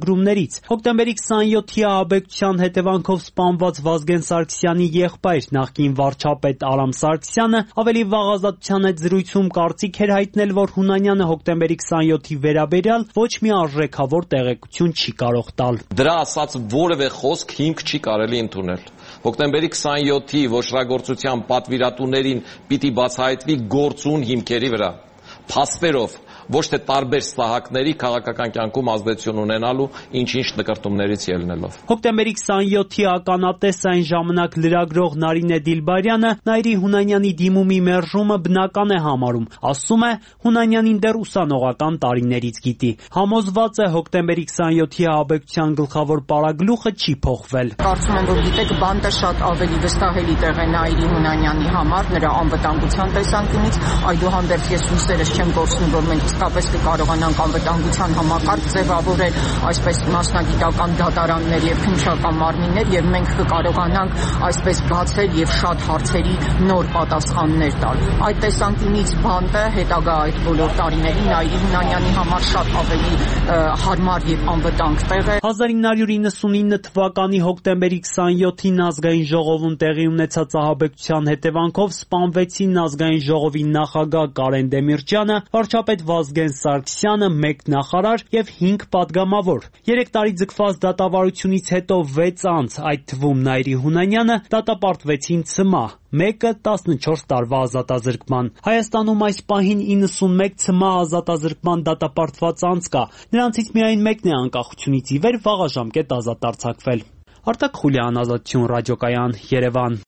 կողմից։ Հոկտեմբերի քսաներկուի ահաբեկչության հետևանքով սպանված Վազգեն Սարգսյանի եղբայր նախկին վարչապետ Արամ Սարգսյանը ավելի վաղ Ազատության հետ զրույցում կարծիք էր հայտնել, որ Հունանյանը հոկտեմբերի քսաներկուի վերաբերյալ ոչ մի արժեքավոր տեղեկություն չի կարող տալ։ Դրա ասած որևէ խոսք հիմք չի կարելի ընդունել։ Հոկտեմբերի քսաներկուի ոչռագործության պատվիրատուներին պիտի բացահայտվի գործուն հիմքերի վրա, փաստերով, ոչ թե տարբեր սահակների քաղաքական կյանքում ազդեցություն ունենալու ինչ-ինչ նկարտումներից ելնելով։ Հոկտեմբերի քսաներկուի ականատես այն ժամանակ լրագրող Նարինե Դիլբարյանը Նայիրի Հունանյանի դիմումի մերժումը բնական է համարում, ասում է Հունանյանին դեռ ուսանողական տարիներից գիտի։ Համոզված է հոկտեմբերի քսաներկուի ահաբեկչության գլխավոր պարագլուխը չի փոխվել։ Կարծում եմ, որ գիտեք, բանտը շատ ավելի վստահելի տեղ է Նայիրի Հունանյանի համար, նրա անվտանգության տեսանկյունից, այդուհանդերձ ես հույսերս չեմ կորցնում, որ մենք իսկապես կկարողանանք անվտանգության համակարգ ձևավորել, այսպես մասնագիտական դատարաններ եւ քննչական մարմիններ, եւ մենք կկարողանանք այսպես բացել եւ շատ հարցերի նոր պատասխաններ տալ։ Այդ տեսանկյունից բանտը հետագա այդ բոլոր տարիներին Նայիրի Հունանյանի համար շատ ավելի հարմար եւ անվտանգ տեղ է։ հազար ինը հարյուր իննսունինը թվականի հոկտեմբերի քսաներկուին ազգային ժողովում տեղի ունեցած ահաբեկչության հետևանքով սպանվեցին ազգային ժողովի նախագահ Կարեն Դեմիրճյանը, վարչապետ Վազգեն Սարգսյանը, մեկ նախարար եւ հինգ պատգամավոր։ Երեք տարի ձգված դատավարությունից հետո վեց անց, այդ թվում Նայիրի Հունանյանը, դատապարտվեցին ցմահ, մեկը տասնչորս տարվա ազատազրկման։ Հայաստանում այս պահին իննսունմեկ ցմահ ազատազրկման դատապարտված անձ կա։ Նրանցից միայն մեկն է անկախությունից ի վեր վաղաժամկետ ազատ արձակվել։ Արտակ Խուլյան, Ազատություն ռադիոկայան, Երևան։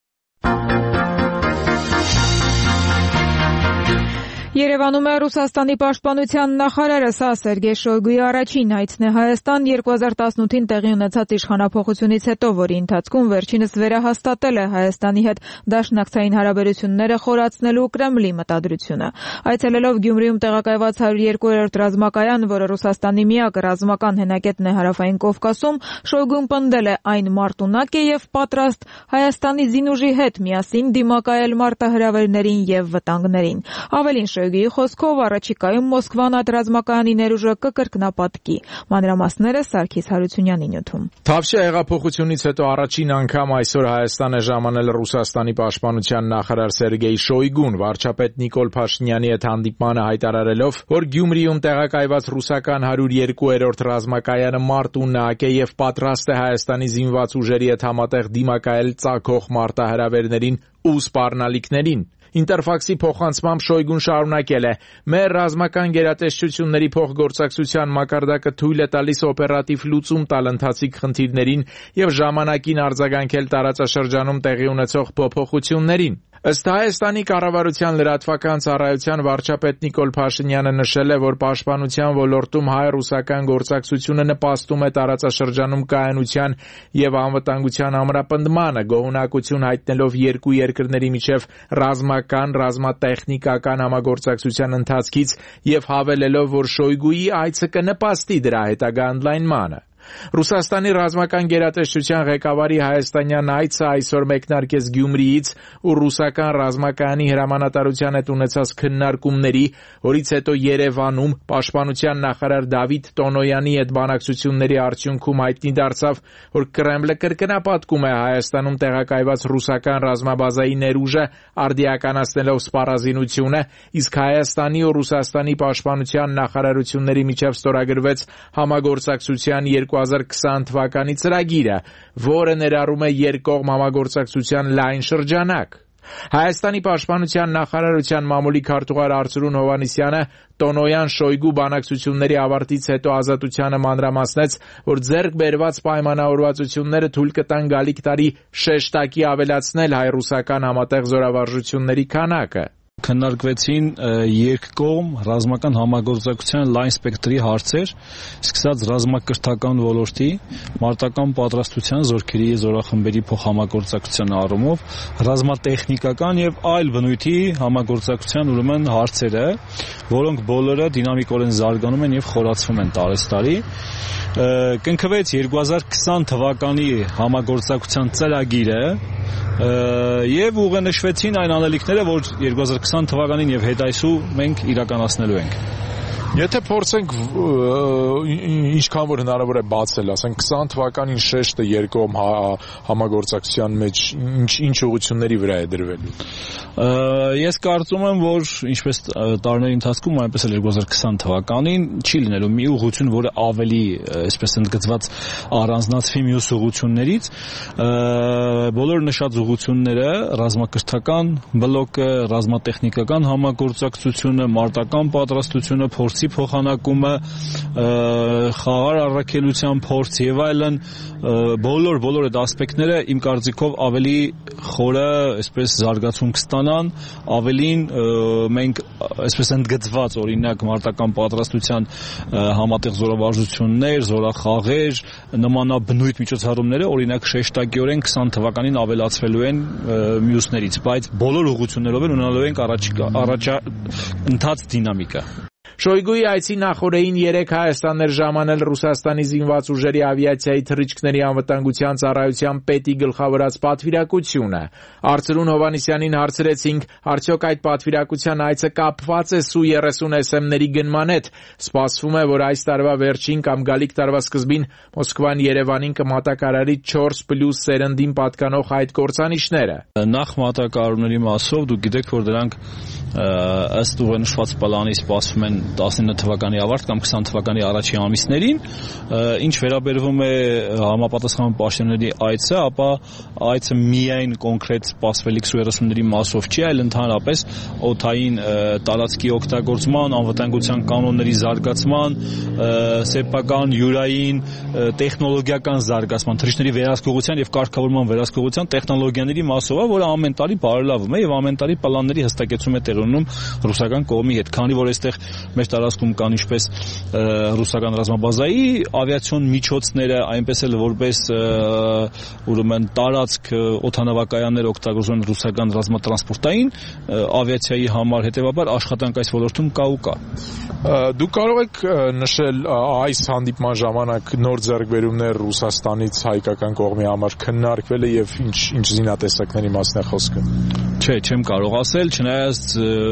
Երևանում է Ռուսաստանի պաշտպանության նախարարը, սա Սերգեյ Շոյգուի առաջին այցն է Հայաստան երկու հազար տասնութին տեղի ունեցած իշխանափոխությունից հետո, որի ընթացքում վերջինս վերահաստատել է Հայաստանի հետ դաշնակցային հարաբերությունները խորացնելու Կրեմլի մտադրությունը։ Այցելելով Գյումրիում տեղակայված հարյուր երկու-րդ ռազմակայան, որը Ռուսաստանի միակ ռազմական հենակետն է Հարավային Կովկասում, Շոյգուն պնդել է այն մարտունակ է եւ պատրաստ Հայաստանի զինուժի հետ միասին դիմակայել մարտահրավերներին եւ վտանգներին։ Ավելին Շոյգուի խոսքով առաջիկայում Մոսկվան այդ ռազմակայանի ներուժը կկրկնապատկի։ Մանրամասները Սարգիս Հարությունյանի նյութում։ Թավշյա հեղափոխությունից հետո առաջին անգամ այսօր Հայաստան է ժամանել Ռուսաստանի պաշտպանության նախարար Սերգեյ Շոյգուն, վարչապետ Նիկոլ Փաշինյանի հետ հանդիպմանը հայտարարելով, որ Գյումրիում տեղակայված ռուսական հարյուր երկու-րդ ռազմակայանը մարտունակ է եւ պատրաստ է Հայաստանի զինված ուժերի հետ համատեղ դիմակայել ծագող մարտահրավերներին ու սպառնալիքներին։ Ինտերֆաքսի փոխանցմամբ Շոյգուն շարունակել է. «Մեր ռազմական գերատեսչությունների փոխգործակցության մակարդակը թույլ է տալիս օպերատիվ լուծում տալ ընթացիկ խնդիրներին եւ ժամանակին արձագանքել տարածաշրջանում տեղի ունեցող փոփոխություններին»։ Ըստ Հայաստանի կառավարության լրատվական ծառայության վարչապետ Նիկոլ Փաշինյանը նշել է, որ պաշտպանության ոլորտում հայ-ռուսական գործակցությունը նպաստում է տարածաշրջանում կայունության եւ անվտանգության ամրապնդմանը, գոհունակություն հայտնելով երկու երկրների միջև ռազմական, ռազմատեխնիկական համագործակցության ընթացքից եւ հավելելով, որ Շոյգուի այցը կնպաստի դրա հետագա ընդլայնմանը։ Ռուսաստանի ռազմական գերատեսչության ղեկավարի հայաստանյան այցը այսօր մեկնարկեց Գյումրիից ու ռուսական ռազմակայանի հրամանատարության հետ ունեցած քննարկումների, որից հետո Երևանում պաշտպանության նախարար Դավիթ Տոնոյանի հետ բանակցությունների արդյունքում հայտնի դարձավ, որ Կրեմլը կրկնապատկում է Հայաստանում տեղակայված ռուսական ռազմաբազայի ներուժը, արդիականացնելով սպառազինությունը, իսկ Հայաստանի ու Ռուսաստանի պաշտպանության նախարարությունների միջև ստորագրվեց համագործակցության երկու հազար քսան թվականի ծրագիրը, որը ներառում է երկկողմ համագործակցության լայն շրջանակ։ Հայաստանի պաշտպանության նախարարության մամուլի քարտուղար Արծրուն Հովհաննիսյանը Տոնոյան-Շոյգու բանակցությունների ավարտից հետո Ազատությանը մանրամասնեց, որ ձեռք բերված պայմանավորվածությունները թույլ կտան գալիք տարի շեշտակի ավելացնել հայ-ռուսական համատեղ զորավարժությունների քանակը։ Քննարկվեցին երկկողմ ռազմական համագործակցության լայն սպեկտրի հարցեր, սկսած ռազմակրթական ոլորտի, մարտական պատրաստության, զորքերի զորախմբերի փոխհամագործակցության առումով, ռազմատեխնիկական եւ այլ բնույթի համագործակցության ուրեմն հարցերը, որոնք բոլորը դինամիկորեն զարգանում են եւ խորացվում են տարեստարի։ Կնքվեց երկու հազար քսան թվականի համագործակցության ծրագիրը եւ ուղենշվեցին այն անելիքները, որ երկու հազար քսան թվականին եւ հետայսու մենք իրականացնելու ենք։ Եթե փորձենք ինչքան որ հնարավոր է բացել, ասենք քսան թվականին շեշտը երկկողմ համագործակցության մեջ ինչ ինչ ուղղությունների վրա է դրվելու։ Ես կարծում եմ, որ ինչպես տարիների ընթացքում, այնպես էլ երկու հազար քսան թվականին չի լինելու մի ուղղություն, որը ավելի, այսպես ընդգծված, առանձնացվի մյուս ուղղություններից։ Բոլոր նշած ուղղությունները ռազմակրթական բլոկը, ռազմատեխնիկական համագործակցությունը, մարտական պատրաստությունը, փորձի փոխանակումը, խաղաղ առաքելության փորձ եւ այլն, բոլոր բոլոր այդ ասպեկտները իմ կարծիքով ավելի խորը, այսպես զարգացում կստանան, ավելին մենք այսպես ընդգծված օրինակ մարտական պատրաստության համատեղ զորավարժություններ, զորախաղեր, նմանաբնույթ միջոցառումները օրինակ շեշտակիորեն քսան թվականին ավելացվելու են մյուսներից, բայց բոլոր ուղղություններով են ունենալու ենք առաջ ընթաց դինամիկա։ Շոյգուի այցի նախօրեին երեք Հայաստան էր ժամանել Ռուսաստանի զինված ուժերի ավիացիայի թռիչքների անվտանգության ծառայության պետի գլխավորած պատվիրակությունը։ Արծրուն Հովհաննիսյանին հարցրեցինք, արդյոք այդ պատվիրակության այցը կապված է Սու երեսուն էս էմ-ների գնման հետ։ Սպասվում է, որ այս տարվա վերջին կամ գալիք տարվա սկզբին Մոսկվան Երևանին կմատակարարի չորս պլյուս սերնդին պատկանող այդ կործանիչները։ Նախ մատակարարումների մասով դուք գիտեք, որ դրանք ըստ ուղենշված պլանի սպասվում են տասնինը թվականի ավարտ կամ քսան թվականի առաջին ամիսներին, ինչ վերաբերվում է համապատասխան պաշտոնների այցը, ապա այցը միայն կոնկրետ սպասվելիք Սու երեսունների մասով չի, այլ ընդհանրապես օդային տարածքի օգտագործման, անվտանգության կանոնների զարգացման, սեփական յուրային տեխնոլոգիական զարգացման, թռիչքների վերահսկողության եւ կարգավորման վերահսկողության տեխնոլոգիաների մասով, որը ամեն տարի բարելավում է եւ ամեն տարի պլանների հստակեցում է տեղի ունենում ռուսական կողմի հետ, քանի որ այստեղ մեր տարածքում կան ինչպես ռուսական ռազմաբազայի ավիացիոն միջոցները, այնպես էլ որպես ուրեմն տարածք օդանավակայաններ օգտագործում ռուսական ռազմատրանսպորտային ավիացիայի համար, հետեւաբար աշխատանք այս ոլորտում կա ու կա։ Դուք կարող եք նշել այս հանդիպման ժամանակ նոր ձեռքբերումներ Ռուսաստանից հայկական կողմի համար քննարկվել է եւ ինչ ինչ զինատեսակների մասն է խոսքը։ Չէ, չեմ կարող ասել, չնայած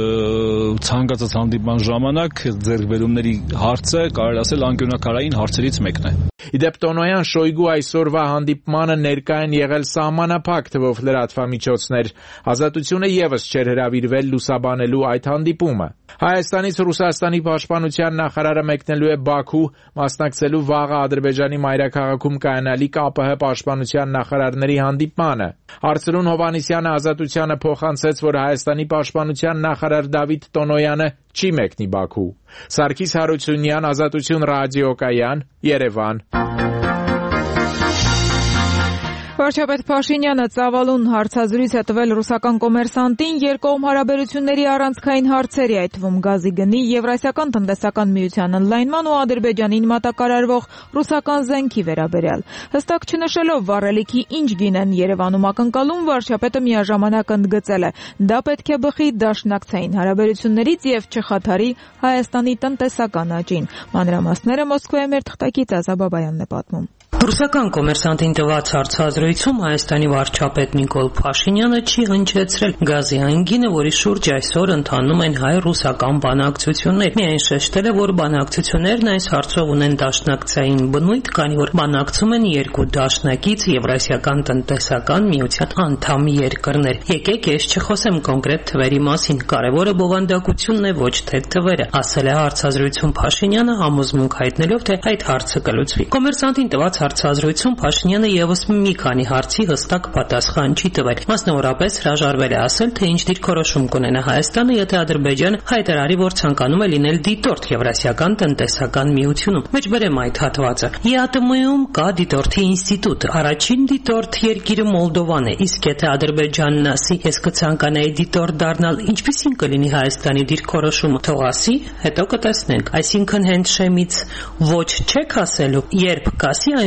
ցանկացած հանդիպման ժամանակ ձեռքբերումների հարցը կարելի ասել անկյունաքարային հարցերից մեկն է։ Իդեպ Տոնոյան Շոյգու այսօրվա հանդիպմանը ներկա են եղել սահմանափակ թվով լրատվամիջոցներ։ Ազատությունը եւս չէր հրավիրվել լուսաբանելու այդ հանդիպումը։ Հայաստանից Ռուսաստանի պաշտպանության նախարարը մեկնելու է Բաքու, մասնակցելու վաղը Ադրբեջանի մայրաքաղաքում կայանալիք ԱՊՀ պաշտպանության նախարարների հանդիպմանը։ Արծրուն Հովհաննիսյանը Ազատությանը փոխանցեց, որ Հայաստանի պաշտպանության նախարար Դավիթ Տոնոյանը չի մեկնի Բաքու։ Սարգիս Հարությունյան, Ազատություն ռադիոկայան, Երևան։ Վարչապետ Փաշինյանը ծավալուն հարցազրույց է տվել ռուսական կոմերսանտին երկկողմ հարաբերությունների առանցքային հարցերի, այդ թվում գազի գնի, Եվրասիական տնտեսական միության ընդլայնման ու Ադրբեջանին մատակարարվող ռուսական զենքի վերաբերյալ։ Հստակ չնշելով վառելիքի ինչ գին են Երևանում ակնկալում, վարչապետը միաժամանակ ընդգծել է, դա պետք է բխի դաշնակցային հարաբերություններից եւ չխաթարի Հայաստանի տնտեսական աճին։ Մանրամասները Մոսկվայի մեր թղթակից Ազա Բաբայանն է պատմում։ Ռուսական կոմերսանտին տված հարցազրույցում Հայաստանի վարչապետ Նիկոլ Փաշինյանը չի հնչեցրել գազի այն գինը, որի շուրջ այսօր ընթանում են հայ-ռուսական բանակցություններ։ Միայն շեշտել է, որ բանակցություններն այս հարցով ունեն դաշնակցային բնույթ, քանի որ բանակցում են երկու դաշնակից Եվրասիական տնտեսական միության անդամ երկրներ։ Եկեք ես չխոսեմ կոնկրետ թվերի մասին, կարևորը բովանդակությունն է, ոչ թե թվերը, ասել է հարցազրույցում Փաշինյանը, համոզմունք հայտնելով, թե այդ հարցը կլուծվի։ Կոմերսանտին տված հարցազրույցում Փաշինյանը եւս մի քանի հարցի հստակ պատասխան չի տվել։ Մասնավորապես հրաժարվել է ասել, թե ինչ դիրքորոշում կունենա Հայաստանը, եթե Ադրբեջանը հայտարարի, որ ցանկանում է լինել դիտորդ Եվրասիական տնտեսական միությունում։ Մեջբերեմ այդ հատվածը։ ԵԱՏՄ-ում կա դիտորդի ինստիտուտ։ Առաջին դիտորդ երկիրը Մոլդովան է, իսկ եթե Ադրբեջանն ասի, ես կցանկանայի դիտորդ դառնալ, ինչպիսին կլինի Հայաստանի դիրքորոշումը, թող ասի, հետո կտեսնենք։ Այսինքն հենց շեմից ոչ չեք ասելու, երբ կասի, այն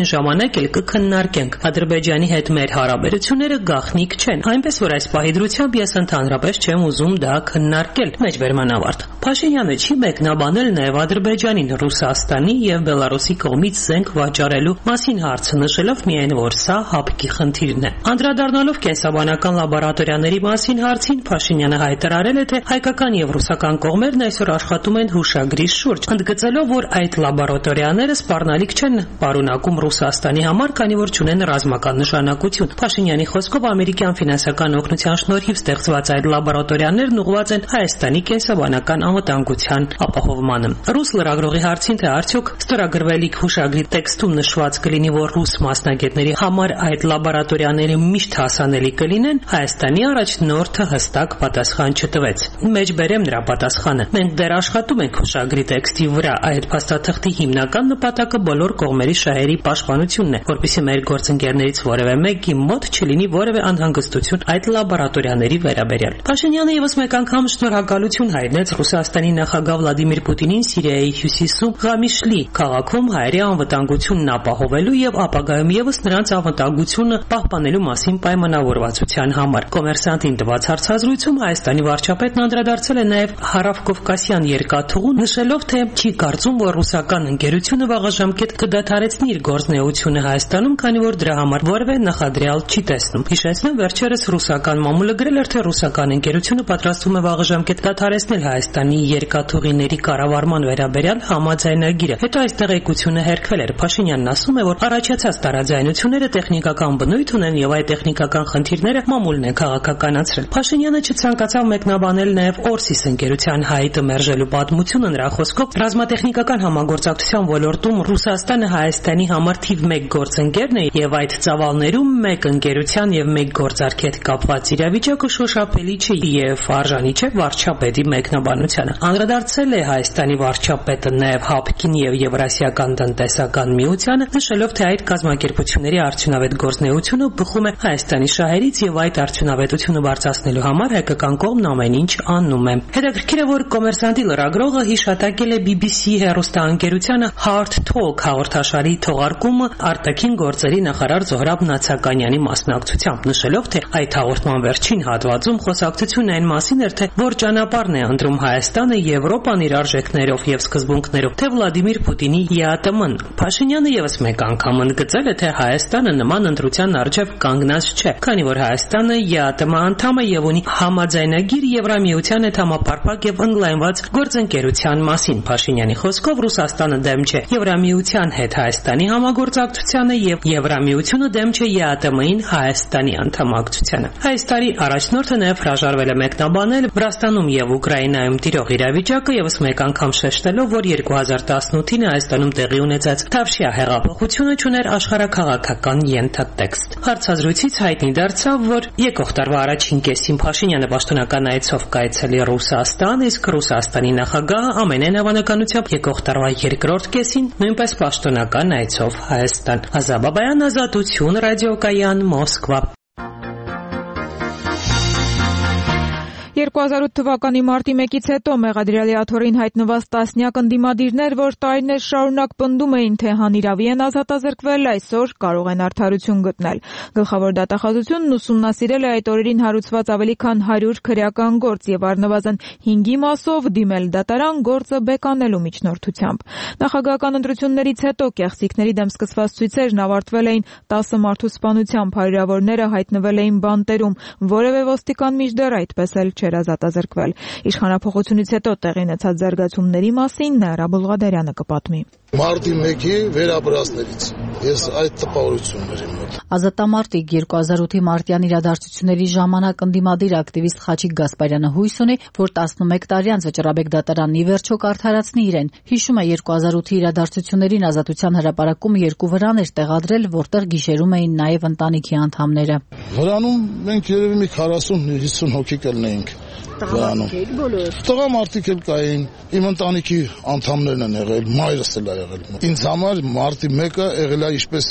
այն ժամանակ էլ կքննարկենք։ Ադրբեջանի հետ մեր հարաբերությունները գաղտնիք չեն, այնպես որ այս պահի դրությամբ ես ընդհանրապես չեմ ուզում դա քննարկել։ Մեջբերման ավարտ։ Փաշինյանը չի մեկնաբանել նաև Ադրբեջանին Ռուսաստանի եւ Բելարուսի կողմից զենք վաճառելու մասին հարցը, նշելով միայն, որ սա հապկի խնդիրն է։ Անդրադառնալով կենսաբանական լաբորատորիաների մասին հարցին, Փաշինյանը հայտարարել է, թե հայկական եւ ռուսական կողմերն այսօր աշխատում են հուշագրի շուրջ, ընդգծելով, որ այդ լաբորատորիաները սպառնալիք չեն պարունակում Ռուսաստանի համար, քանի որ չունեն ռազմական նշանակություն։ Փաշինյանի խոսքով ամերիկյան ֆինանսական օգնության շնորհիվ ստեղծված այդ լաբորատորիաներն ուղղված են Հայաստանի կենսաբանական անվտանգության ապահովմանը։ Ռուս լրագրողի հարցին, թե արդյոք ստորագրվելիք հուշագրի տեքստում նշված կլինի, որ ռուս մասնագետների համար այդ լաբորատորիաները միշտ հասանելի կլինեն, Հայաստանի առաջնորդը հստակ պատասխան չտվեց։ Մեջբերեմ նրա պատասխանը։ Մենք դեռ աշխատում ենք հուշագրի տեքստի վրա, այդ փաստաթղթի հիմնական նպատակը բոլոր կողմերի շահերի պաշտպանությունն է, որպեսզի մեր գործընկերներից որևէ մեկի մոտ չլինի որևէ անհանգստություն այդ լաբորատորիաների վերաբերյալ։ Փաշինյանը եւս մեկ անգամ շնորհակալություն հայտնեց Ռուսաստանի նախագահ Վլադիմիր Պուտինին Սիրիայի հյուսիսում Ղամիշլի քաղաքում հայերի անվտանգությունն ապահովելու եւ ապագայում եւս նրանց անվտանգությունը պահպանելու մասին պայմանավորվածության համար։ Կոմերսանտին տված հարցազրույցում Հայաստանի վարչապետն անդրադարձել է նաեւ Հարավկովկասյան երկաթուղուն, նշելով, թե չի կարծում, որ ռուսական ընկերությունը վաղաժամկետ կդադարեցնի իր գործունեությունը Հայաստանում, քանի որ դրա համար որևէ նախադրյալ չի տեսնում։ Հիշեցնեմ, վերջերս ռուսական մամուլը գրել էր, թե ռուսական ընկերությունը պատրաստվում է վաղաժամկետ դադարեցնել Հայաստանի երկաթուղիների կառավարման վերաբերյալ համաձայնագիրը։ Հետո այս տեղեկությունը հերքվել էր։ Փաշինյանն ասում է, որ առաջացած տարաձայնությունները տեխնիկական բնույթ ունեն եւ այդ տեխնիկական խնդիրները մամուլն է քաղաքականացրել։ Փաշինյանը չցանկացավ մեկնաբանել նաեւ Օրսիս ընկերության հայտը մերժելու պատմությունը։ Նրա խոսքով ռազմատեխնիկական համագործակցության ոլորտում Ռուսաստանը Հայաստանի համար թիվ մեկ գործընկերն է եւ այդ ծավալներում մեկ ընկերության եւ մեկ գործարքի հետ կապված իրավիճակը շոշափելի չէ եւ արժանի չէ վարչապետի մեկնաբանությանը։ Անդրադարձել է Հայաստանի վարչապետը նաեւ ՀԱՊԿ-ին եւ Եվրասիական տնտեսական միությանը, նշելով, թե այդ կազմակերպությունների արդյունավետ գործունեությունը բխում է Հայաստանի շահերից եւ այդ արդյունավետությունը բարձրացնելու համար հայկական կողմն ամեն ինչ անում է։ Հետաքրքիր է, որ Կոմերսանտի լրագրողը հիշատակել է բի բի սի հեռուստաընկերությանը Hard Talk հաղորդաշարի թողարկումը արտաքին գործերի նախարար Զոհրաբ Նացականյանի մասնակցությամբ, նշելով, թե այդ հաղորդման վերջին հատվածում խոսակցությունն այն մասին էր, թե որ ճանապարհն է ընտրում Հայաստանը Եվրոպան իր արժեքներով եւ սկզբունքներով, թե Վլադիմիր Պուտինի ԵԱՏՄ-ն։ Փաշինյանը եւս մեկ անգամ ընդգծել է, թե Հայաստանը նման ընտրության առջև կանգնած չէ, քանի որ Հայաստանը ԵԱՏՄ անդամ է եւ ունի համաձայնագիր Եվրամիության հետ համապարփակ եւ ընդլայնված գործընկերության մասին։ Փաշինյանի խոսքով Ռուսաստանը դեմ չէ Եվրամիության հետ Հայաստանի համագործակցությանը եւ Եվրամիությունը դեմ չէ ԵԱՏՄ-ին Հայաստանի անդամակցությանը։ Այս տարի առաջնորդը նաեւ հրաժարվել է մեկնաբանել Վրաստանում եւ Ուկրաինայում տիրող իրավիճակը, եւս մեկ անգամ շեշտելով, որ երկու հազար տասնութին Հայաստանում տեղի ունեցած Թավշյա հեղափոխությունը չուներ աշխարհաքաղաքական ենթատեքստ։ Հարցազրույցից հայտնի դարձավ, որ եկող տարվա առաջին կեսին Փաշինյանը պաշտոնական այցով կայցելի Ռուսաստան, իսկ Ռուսաստանի նախագահը ամենայն հավանականությամբ եկող տարվա երկրորդ կեսին նույնպես պաշտոնական այցով Հայաստան։ Ազա Բաբայան, Ազատություն, ռադիոկայան, Մոսկվա։ երկու հազար ութ թվականի մարտի մեկից հետո մեղադրյալի աթոռին հայտնված տասնյակ ընդդիմադիրներ, որ տարիներ շարունակ պնդում էին, թե հանիրավի են ազատազրկվել, այսօր կարող են արդարություն գտնել։ Գլխավոր դատախազությունն ուսումնասիրել է այդ օրերին հարուցված ավելի քան հարյուր քրեական գործ եւ առնվազն հինգի մասով դիմել դատարան գործը բեկանելու միջնորդությամբ։ Նախագահական ընտրություններից հետո կեղծիքների դեմ սկսված ցույցերն ավարտվել էին տասը մարդու սպանությամբ, հարյուրավորները հայտնվել էին բանտերում, որևէ ոստիկան մինչդեռ այդպես էլ չէր ազատազրկվել։ Իշխանափոխությունից հետո տեղի ունեցած զարգացումների մասին Նաիրա Բուլղադարյանը կպատմի։ Մարտի մեկի վերաբրածներից ես այդ տպավորությունների մոտ Ազատամարտիկ երկու հազար ութի մարտյան իրադարձությունների ժամանակ ընդդիմադիր ակտիվիստ Խաչիկ Գասպարյանը հույս ունի, որ տասնմեկ տարի անց Վճռաբեկ դատարանն ի վերջո կարդարացնի իրեն։ Հիշում է երկու հազար ութի իրադարձություններին Ազատության հրապարակում երկու վրաներ տեղադրել, որտեղ գիշերում էին նաև ընտանիքի անդամները։ Վրանում մենք երևի մի քառասուն հիսուն հոգի կլինեինք։ Տղամարդիկ էլ կային, իմ ընտանիքի անդամներն են եղել, մայրս էլ է եղել։ Ինձ համար մարտի մեկը եղել է ինչպես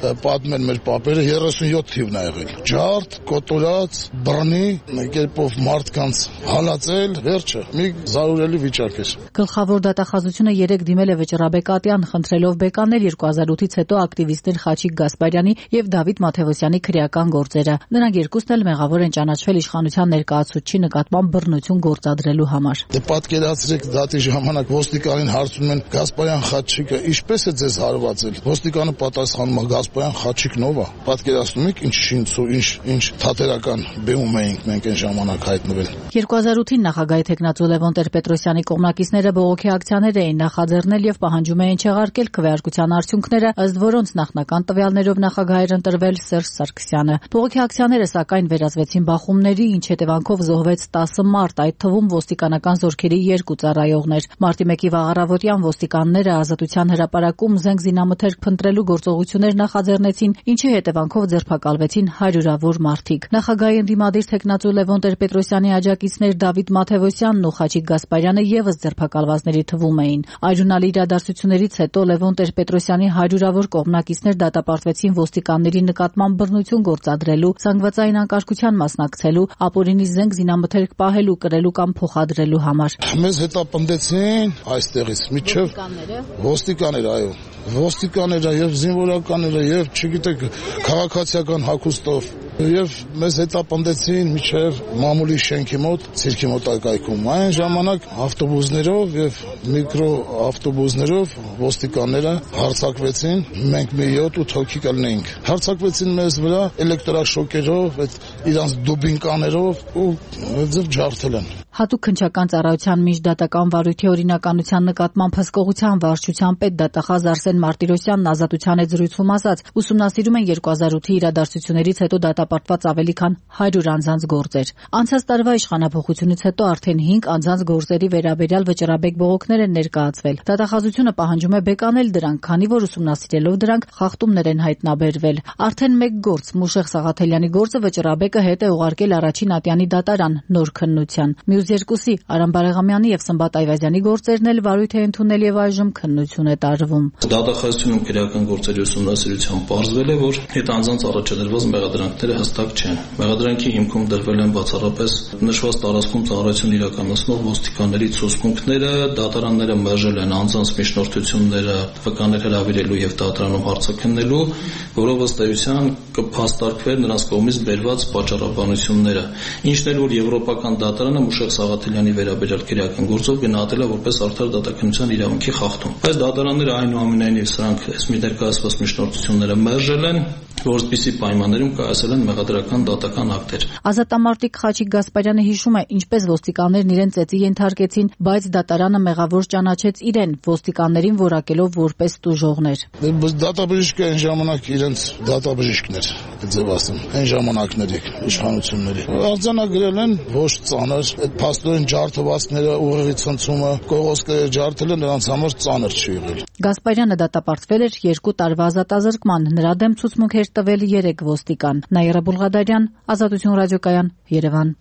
պատմեն մեր պապերը, երեսունյոթ թիվն է եղել։ Ջարդ, կոտորած, բռնի, մեկ կերպով մարդկանց հալածել, վերջը մի զարուրելի վիճակ էր։ Գլխավոր դատախազությունը երեք դիմել է Վճռաբեկ Ատյան, խնդրելով բեկանել երկու հազար ութից հետո ակտիվիստներ Խաչիկ Գասպարյանի եւ Դավիթ Մաթեոսյանի քրեական գործերը։ Նրանք երկուսն էլ մեղավոր են ճանաչվել իշխանության ներկայացուցչի նկատմամբ բռնություն գործադրելու համար։ Դե պատկերացրեք, դատի ժամանակ ոստիկանին հարցնում են Գասպարյան Խաչիկը ինչպես է ձեզ հարվածել։ Ոստիկանը պատասխանում է Գասպարյան Խաչիկն ով է։ Պատկերացնում եք ինչ շինցու, ինչ ինչ թատերական բեմում էինք մենք այն ժամանակ հայտնվել։ երկու հազար ութին նախագահի թեկնածու Լևոն Տեր-Պետրոսյանի կողմնակիցները բողոքի ակցիաներ էին նախաձեռնել եւ պահանջում էին չեղարկել քվեարկության արդյունքները, ըստ որոնց նախնական տվյալներով նախագահ էր ընտրվել Սերժ Սարգսյանը։ Բողոքի ակցիաները սակայն վերածվեցին բախումների, ինչ հետևանքով զոհվեց տասը մարդ, այդ թվում ոստիկանական զորքերի երկու ծառայողներ։ Մարտի մեկի վաղառավոտյան ոստիկանները Ազատության հրապարակում զենք զինամթերք փնտրելու գործողություններ նախաձեռնեցին, ինչի հետևանքով ձերբակալվեցին հարյուրավոր մարդիկ։ Նախագահի ընդդիմադիր թեկնածու Լևոն Տեր-Պետրոսյանի աջակիցներ Դավիթ Մաթեոսյանն ու Խաչիկ Գասպարյանը եւս ձերբակալվածների թվում էին։ Այրունալի իրադարձություններից հետո Լևոն Տեր-Պետրոսյանի հարյուրավոր կողմնակիցներ դատապարտվեցին ոստիկանների նկատմամբ բռնություն գործադրելու, զանգվածային անկարգության մասնակցելու, ապօրինի զենք զինամթերք պահելու, կրելու կամ փոխադրելու համար։ Մեզ հետապնդեցին այստեղից միջև ոստիկաներ, այո, ոստիկաները եւ զինվորականները եւ չգիտեք քաղաքացիական հագուստով եւ մեզ հետապնդեցին միջև մամուլի շենքի մոտ, ցիրկի մոտ այգայքում։ Այն ժամանակ ավտոբուսներով եւ միկրո ավտոբուսներով ոստիկանները հարձակվեցին, մենք մի յոթ-ութ հոգի կլինեինք։ Հարձակվեցին մեզ վրա էլեկտրաշոկերով, այդ իրանց դուբինկաներով ու ձեր ջարդել են։ Հատուկ քննչական ծառայության միջդատական վարույթի օրինականության նկատմամբ հսկողության վարչության պետ դատախազ Արսեն Մարտիրոսյանն Ազատության հետ զրույցում ասաց, ուսումնասիրում են երկու հազար ութի իրադարձություններից հետո դատապարտված ավելի քան հարյուր անձանց գործեր։ Անցած տարվա իշխանափոխությունից հետո արդեն հինգ անձանց գործերի վերաբերյալ Վճռաբեկ բողոքներ են ներկայացվել։ Դատախազությունը պահանջում է բեկանել դրանք, քանի որ ուսումնասիրելով դրանք խախտումներ են հայտնաբերվել։ Արդեն մեկ գործ Մուշեղ Սաղաթելյանի գործը Վճռաբեկը հետ է ուղարկել առաջին ատյանի դատարան նոր քննության։ Մյուս երկուսի Արամ Բարեղամյանի եւ Սմբատ Այվազյանի գործերն էլ վարույթ է ընդունել եւ այժմ քննություն է տարվում։ Դատախազությունում քրեական գործերի ուսումնասիրությամբ պարզվել է, որ հետ անձանց առաջադրված մեղադրանքները հստակ չեն։ Մեղադրանքի հիմքում դրվել են բացառապես նշված տարածքում ծառայություն իրականացնող ոստիկանների ցուցմունքները, դատարանները մերժել են անձանց միջնորդությունները վկաներ հրավիրելու եւ դատարանում հարցաքննելու, որով ըստ էության կփաստարկվեր նրանց կողմից բերված պատճառաբանությունները։ Ինչն էլ որ եվրոպական դատարանը Մուշեղ Սաղաթելյանի վերաբերյալ քրեական գործով գնահատել է որպես արդար դատականության իրավունքի խախտում։ Բայց դատարանները այնուամենայնիվ սրանք այս մի ներկայացված միջնորդությունները մերժել են, որպեսզի պայմաններում կայացել են մեղադրական դատական ակտեր։ Ազատամարտիկ Խաչիկ Գասպարյանը հիշում է, ինչպես ոստիկաններն իրեն ծեծի ենթարկեցին, բայց դատարանը մեղավոր ճանաչեց իրեն, ոստիկաններին որակելով որպես տուժողներ։ Դատաբժիշկը այն ժամանակ իրենց դատաբժիշկն էր, ձև ասեմ, այն ժամանակների իշխանությունների։ Արձանագրել են ոչ ծանր, այդ փաստորեն ջարդվածքները ուղեղի ցնցումը, կողոսկերը ջարդել են, նրանց համար ծանր չի եղել։ Գասպարյանը դատապարտվել էր երկու տարվա ազատազրկման, նրա դեմ ցուցմունք էր տվել երեք ոստիկան։ Նաիրա Բուլղադարյան, Ազատություն ռադիոկայան, Երևան։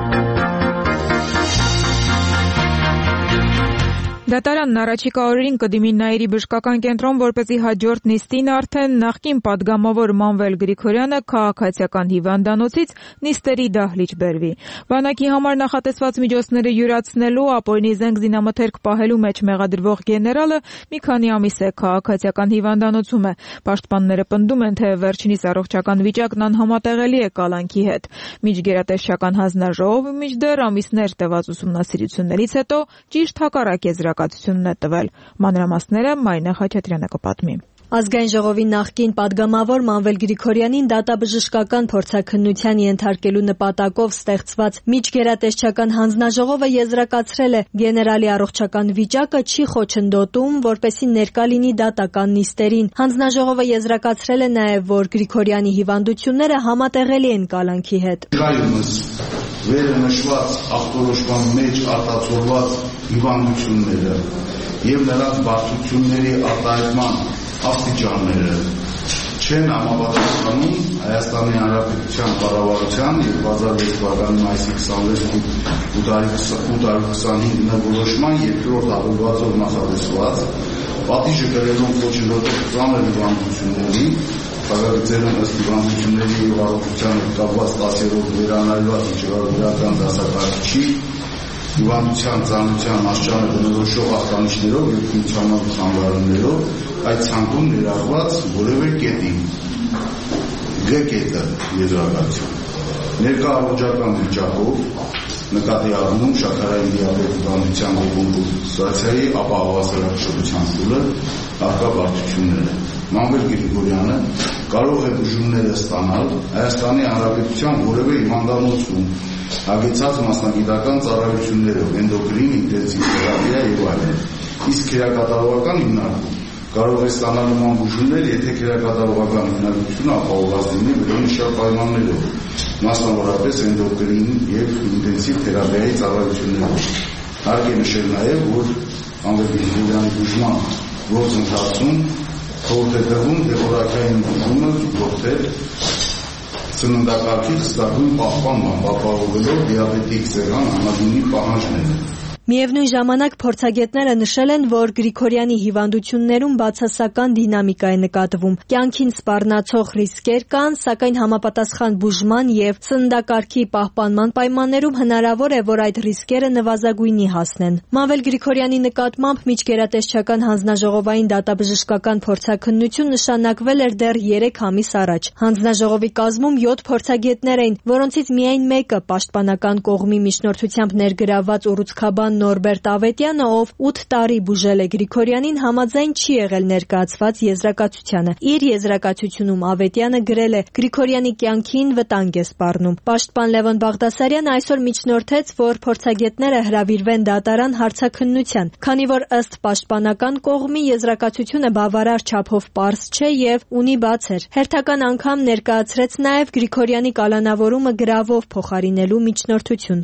Դատարանն առաջիկա օրերին կդիմի Նաիրի բժշկական կենտրոն, որպեսզի հաջորդ նիստին արդեն նախկին պատգամավոր Մանվել Գրիգորյանը քաղաքացիական հիվանդանոցից նիստերի դահլիճ բերվի։ Բանակի համար նախատեսված միջոցները յուրացնելու, ապօրինի զենք զինամթերք պահելու մեջ մեղադրվող գեներալը մի քանի ամիս է քաղաքացիական հիվանդանոցում է։ Պաշտպանները պնդում են, թե վերջինիս առողջական վիճակն անհամատեղելի է կալանքի հետ։ Միջգերատեսչական հանձնաժողովը մինչդեռ ամիսներ տևած ուսումնասիրություններից հետո ճիշտ հակառակ եզրակացությունն է տվել։ Մանրամասները Մարինե Խաչատրյանը կպատմի։ Ազգային ժողովի նախկին падգամավոր Մանվել Գրիգորյանին դատաբժշկական փորձաքննության ենթարկելու նպատակով ստեղծված միջգերատեսչական հանձնաժողովը եզրակացրել է, գեներալի առողջական վիճակը չի խոչընդոտում, որպեսզի ներկա լինի դատական նիստերին։ Հանձնաժողովը եզրակացրել է նաև, որ Գրիգորյանի հիվանդությունները համատեղելի են կալանքի հետ։ Վերը նշված ախտորոշման մեջ արտացոլված հիվանդությունները եւ նրանց բարդությունների արտահայտման աստիճանները չեն համապատասխանում Հայաստանի Հանրապետության կառավարության երկու հազար վեց թվականի մայիսի քսաներկու ու տարի քսանհինգ որոշման երկրորդ հաղորդածով նախատեսված պատիժը կրելով խոչընդոտող ծանր հիվանդությունների Խաղաղիցերում ըստ հիվանդությունների և առողջության հետ կապված տասերորդ վերանայված միջավայրական դասակարգչի հիվանդության ծանրության աստիճանը բնորոշող ախտանիշներով և ֆունկցիոնալ խանգարումներով այդ ցանկում ներառված որևէ կետի Գ կետը եզրակացություն ներկա առողջական վիճակով նկատի առնում շաքարային դիաբետ հիվանդության կոմպենսացիայի ապա հավասարակշռության փուլը արկա բարդությունները Մանվել Գրիգորյանը կարող է բուժումները ստանալ Հայաստանի Հանրապետության որևէ հիվանդանոցում հագեցած մասնագիտական ծառայություններով էնդոկրին, ինտենսիվ թերապիա եւ այլն։ Իսկ քերակատարողական հիմնարկում կարող է ստանալ նման բուժումներ, եթե քերակատարողական հիմնարկությունը ապահովված լինի վերոնշյալ պայմաններով, մասնավորապես էնդոկրին եւ ինտենսիվ թերապիայի ծառայություններով։ Հարկ է նշել նաեւ, որ Մանվել Գրիգորյանի բուժման գործընթացում Խորհուրդ է տրվում դեղորայքային բուժումը զուգորդել սննդակարգի խստագույն պահպանման ապահովելով դիաբետիկ սեղան համադրումի պահանջները։ Միևնույն ժամանակ փորձագետները նշել են, որ Գրիգորյանի հիվանդություններում բացասական դինամիկա է նկատվում։ Կյանքին սպառնացող ռիսկեր կան, սակայն համապատասխան բուժման եւ սննդակարգի պահպանման պայմաններում հնարավոր է, որ այդ ռիսկերը նվազագույնի հասնեն։ Մանվել Գրիգորյանի նկատմամբ միջգերատեսչական հանձնաժողովային դատաբժշկական փորձաքննություն նշանակվել էր դեռ երեք ամիս առաջ։ Հանձնաժողովի կազմում յոթ փորձագետներ էին, որոնցից միայն մեկը պաշտպանական կողմի միջնորդությամբ ներգրավված ուռուցքաբան Նորբերտ Ավետյանը, ով ութ տարի բուժել է Գրիգորյանին, համաձայն չի եղել ներկայացված եզրակացությանը։ Իր եզրակացությունում Ավետյանը գրել է. Գրիգորյանի կյանքին վտանգ է սպառնում։ Պաշտպան Լևոն Բաղդասարյանը այսօր միջնորդեց, որ փորձագետները հրավիրվեն դատարան հարցաքննության, քանի որ ըստ պաշտպանական կողմի եզրակացությունը բավարար չափով պարզ չէ եւ ունի բացեր։ Հերթական անգամ ներկայացրեց նաեւ Գրիգորյանի կալանավորումը գրավով փոխարինելու միջնորդություն։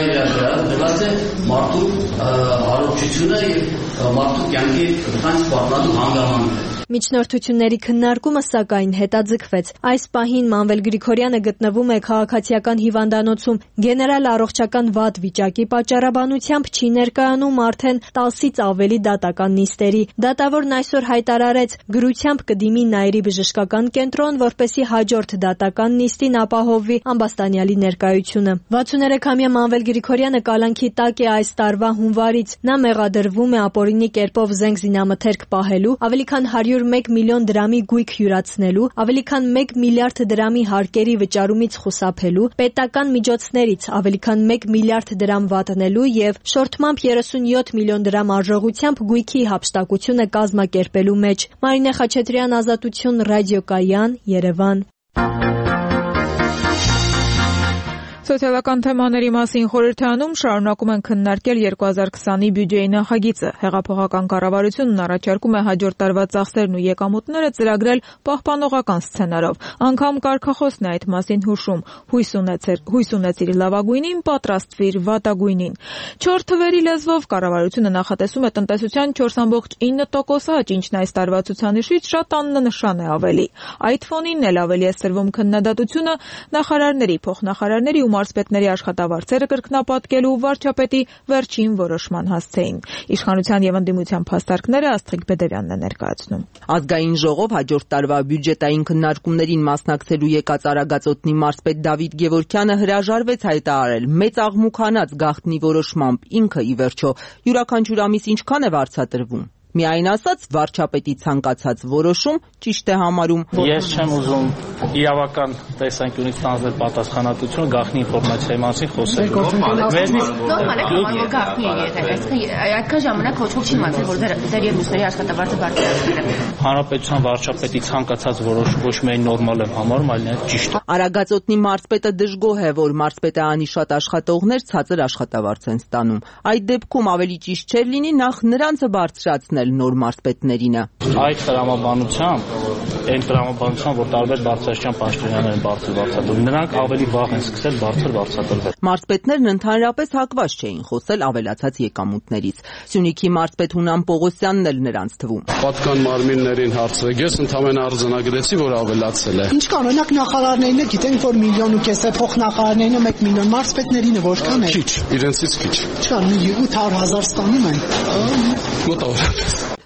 Առողջությունը եւ մարդու կյանքի վտանգ սպառնալու հանգամանք։ Միջնորդությունների քննարկումը սակայն հետաձգվեց։ Այս պահին Մանվել Գրիգորյանը գտնվում է քաղաքացիական հիվանդանոցում գեներալ առողջական վատ վիճակի պատճառաբանությամբ չի ներկայանում արդեն տասից ավելի դատական նիստերի։ Դատավորն այսօր հայտարարեց գրությամբ կդիմի Նայիրի բժշկական կենտրոն, որպեսզի հաջորդ դատական նիստին ապահովվի ամբաստանյալի ներկայությունը։ վաթսուներեքամյա Մանվել Գրիգորյանը կալանքի տակ է այս տարվա հունվարից։ Նա մեղադրվում է ապօրինի կերպով զենք զինամթերք պահելու, ավելի քան հարյուր մեկ միլիոն դրամի գույք յուրացնելու, ավելի քան մեկ միլիարդ դրամի հարկերի վճարումից խուսափելու, պետական միջոցներից ավելի քան մեկ միլիարդ դրամ վատնելու եւ շորթմամբ երեսունյոթ միլիոն դրամ արժողությամբ գույքի հափշտակությունը կազմակերպելու մեջ։ Մարինե Խաչատրյան, Ազատություն, Ռադիոկայան, Երևան։ Սոցիալական թեմաների մասին խորհրդանում շարունակում են քննարկել երկու հազար քսանի բյուջեի նախագիծը։ Հեղափոխական կառավարությունն առաջարկում է հաջորդ տարվա ծախսերն ու եկամուտները ծրագրել պահպանողական սցենարով։ Անգամ կարգախոսն է այդ մասին հուշում. հույս ունեցեր, հույս ունեցիր լավագույնին, պատրաստվիր վատագույնին։ Չորս թվերի լեզվով կառավարությունը նախատեսում է տնտեսության չորս կόμμα ինը տոկոս աճ, ինչն այս տարվա ցուցանիշից շատ աննշան է ավելի։ Այդ ֆոնին էլ ավելի է սրվում քննադատությունը նախարարների, փոխնախարարների ու մարզպետների աշխատավարձերը կրկնապատկելու վարչապետի վերջին որոշման հասցեին։ Իշխանության եւ ընդդիմության փաստարկները Աստղիկ Բեդևյանն է ներկայացնում։ Ազգային ժողով հաջորդ տարվա բյուջետային քննարկումներին մասնակցելու եկած Արագածոտնի մարզպետ Դավիթ Գևորգյանը հրաժարվեց հայտարարել մեծ աղմուկ-հանած գաղտնի որոշմամբ ինքը ի վերջո յուրաքանչյուր ամիս ինչքան է վարձատրվում։ Միայն ասած վարչապետի ցանկացած որոշում ճիշտ է համարում։ Ես չեմ ուզում իրավական տեսանկյունից ստանձնել պատասխանատվություն գաղտնի ինֆորմացիայի մասին խոսել։ Մեզնից գաղտնի է եղել, այսինքն այդքան ժամանակ ոչ ոք չի մտածել, որ դեր եւ մյուսների աշխատավարձը բարձրացնել է։ Հանրապետության վարչապետի ցանկացած որոշում ոչ միայն նորմալ եմ համարում, այլ նաև ճիշտ։ Արագածոտնի մարզպետը դժգոհ է, որ մարզպետը անի շատ աշխատողներ ցածր աշխատավարձ են ստանում։ Այդ դեպքում ավելի ճիշտ չէր լինի նախ նրանցը բարձրացնել նոր մարզպետներինը։ Այդ տրամաբանությամբ, այն տրամաբանությամբ, որ տարբեր բարձրաստիճան պաշտոնյաներ են բարձր վարձատրում, նրանք ավելի վաղ են սկսել բարձր վարձատրվել։ Մարզպետներն ընդհանրապես հակված չէին խոսել ավելացած եկամուտներից։ Սյունիքի մարզպետ Հունան Պողոսյանն էլ նրանց թվում։ Պատկան մարմիններին հարցրեք, ես ընդհանրապես արձանագրեցի, որ ավելացել է։ Ինչ կա, օրինակ նախարարներինը գիտենք, որ միլիոն ու կես է, փոխնախարարներինը մեկ միլիոն, մարզպետներինը որքան է։ Քիչ, իրենցից քիչ։ Չկա, ութ հարյուր հազար ստանում են։ Մոտավորապես։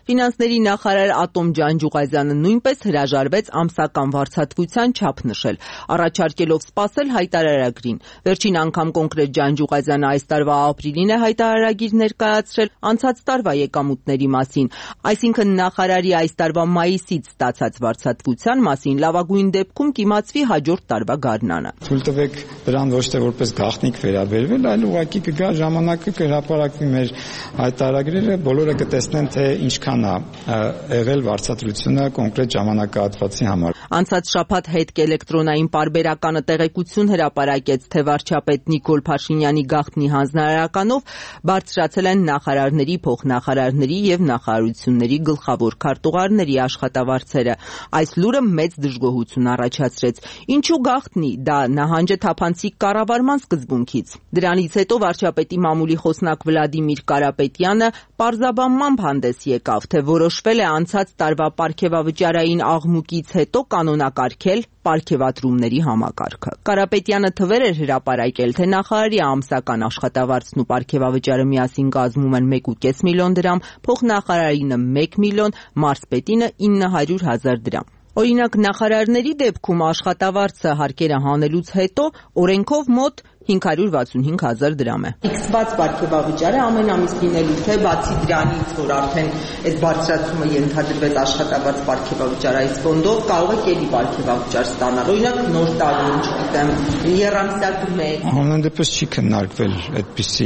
Ֆինանսների նախարար Ատոմ Ջանջուղազյանը նույնպես հրաժարվեց ամսական վարձատրության չափ նշել, առաջարկելով սպասել հայտարարագրին։ Վերջին անգամ կոնկրետ Ջանջուղազյանը այս տարվա ապրիլին է հայտարարագիր ներկայացրել անցած տարվա եկամուտների մասին, այսինքն նախարարի այս տարվա մայիսից ստացած վարձատրության մասին լավագույն դեպքում կիմացվի հաջորդ տարվա գարնանը։ Թույլ տվեք դրան ոչ թե որպես գաղտնիք վերաբերվել, այլ ուղղակի կգա ժամանակը կհրապարակվի մեր հայտարարագրերը, բոլորը կտեսնեն թե ինչքան է եղել վարձատրությունը կոնկրետ ժամանակահատվածի համար։ Անցած շաբաթ հետք էլեկտրոնային պարբերականը տեղեկություն հրապարակեց, թե վարչապետ Նիկոլ Փաշինյանի գաղտնի հանձնարարականով բարձրացել են նախարարների, փոխնախարարների եւ նախարարությունների գլխավոր քարտուղարների աշխատավարձերը։ Այս լուրը մեծ դժգոհություն առաջացրեց։ Ինչու գաղտնի, դա նահանջ է թափանցիկ կառավարման սկզբունքից։ Դրանից հետո վարչապետի մամուլի խոսնակ Վլադիմիր Կարապետյանը պարզաբանմամբ հանդես եկավ, թե որոշվել է անցած տարվա պարգևավճարային աղմուկից հետո կանոնակարգել պարգևատրումների համակարգը։ Կարապետյանը թվեր էր հրապարակել, թե նախարարի ամսական աշխատավարձն ու պարգևավճարը միասին կազմում են մեկ կես միլիոն դրամ, փոխնախարարինը մեկ միլիոն, մարզպետինը ինը հարյուր հազար դրամ։ Օրինակ նախարարների դեպքում աշխատավարձը հարկերը հանելուց հետո օրենքով մոտ հինգ հարյուր վաթսունհինգ հազար դրամ է։ Ֆիքսված պարգևավճարը ամեն ամիս լինելու թե բացի դրանից, որ արդեն այս բարձրացումը ենթադրվեց աշխատավարձ պարգևավճարային ֆոնդով, կարող եք էլի պարգևավճար ստանալ։ Օրինակ նոր տարի, չգիտեմ, եռամսյակ մեկ։ Ամեն դեպս չի քննարկվել այդպիսի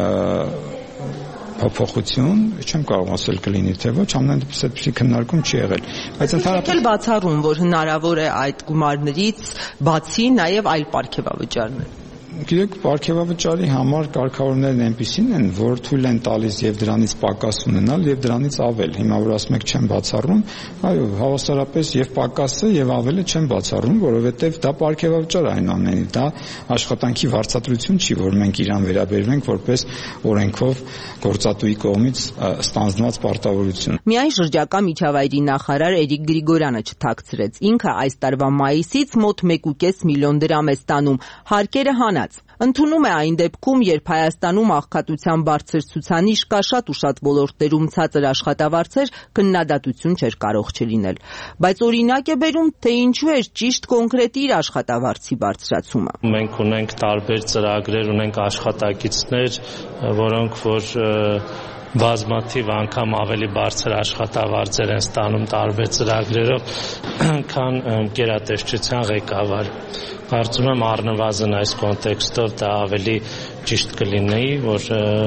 փոփոխություն, չեմ կարող ասել կլինի թե ոչ, ամեն դեպս այդպիսի քննարկում չի եղել։ Բայց ընդհանրապես բացառում, որ հնարավոր է այդ գումարներից բացի նաև այլ պարգևավճարներ։ Գիտեք, պարգևավճարի համար կարգավորներն այնպիսին են, որ թույլ են տալիս եւ դրանից պակաս ունենալ եւ դրանից ավել։ Հիմա որ ասում եք չեմ բացառում, այո, հավասարապես եւ պակասը եւ ավելը չեմ բացառում, որովհետեւ դա պարգևավճար է այնուամենայնիվ, դա աշխատանքի վարձատրություն չի, որ մենք իրան վերաբերվենք որպես օրենքով գործատուի կողմից ստանձնված պարտավորություն։ Միայն շրջակա միջավայրի նախարար Էրիկ Գրիգորյանը չթաքցրեց։ Ինքը այս տարվա մայիսից մոտ մեկ կես միլիոն դրամ է ստանում, հարկերը հանած։ Ընդունում է այն դեպքում, երբ Հայաստանում աղքատության բարձր ցուցանիշ կա, շատ ու շատ ոլորտներում ցածր աշխատավարձեր, քննադատություն չէր կարող չլինել։ Բայց օրինակ է բերում, թե ինչու էր ճիշտ կոնկրետ իր աշխատավարձի բարձրացումը։ Մենք ունենք տարբեր ծրագրեր, ունենք աշխատակիցներ, որոնք որ բազմաթիվ անգամ ավելի բարձր աշխատավարձեր են ստանում տարբեր ծրագրերով, քան գերատեսչության ղեկավար։ Կարծում եմ առնվազն այս կոնտեքստով դա ավելի ճիշտ կլինի, որ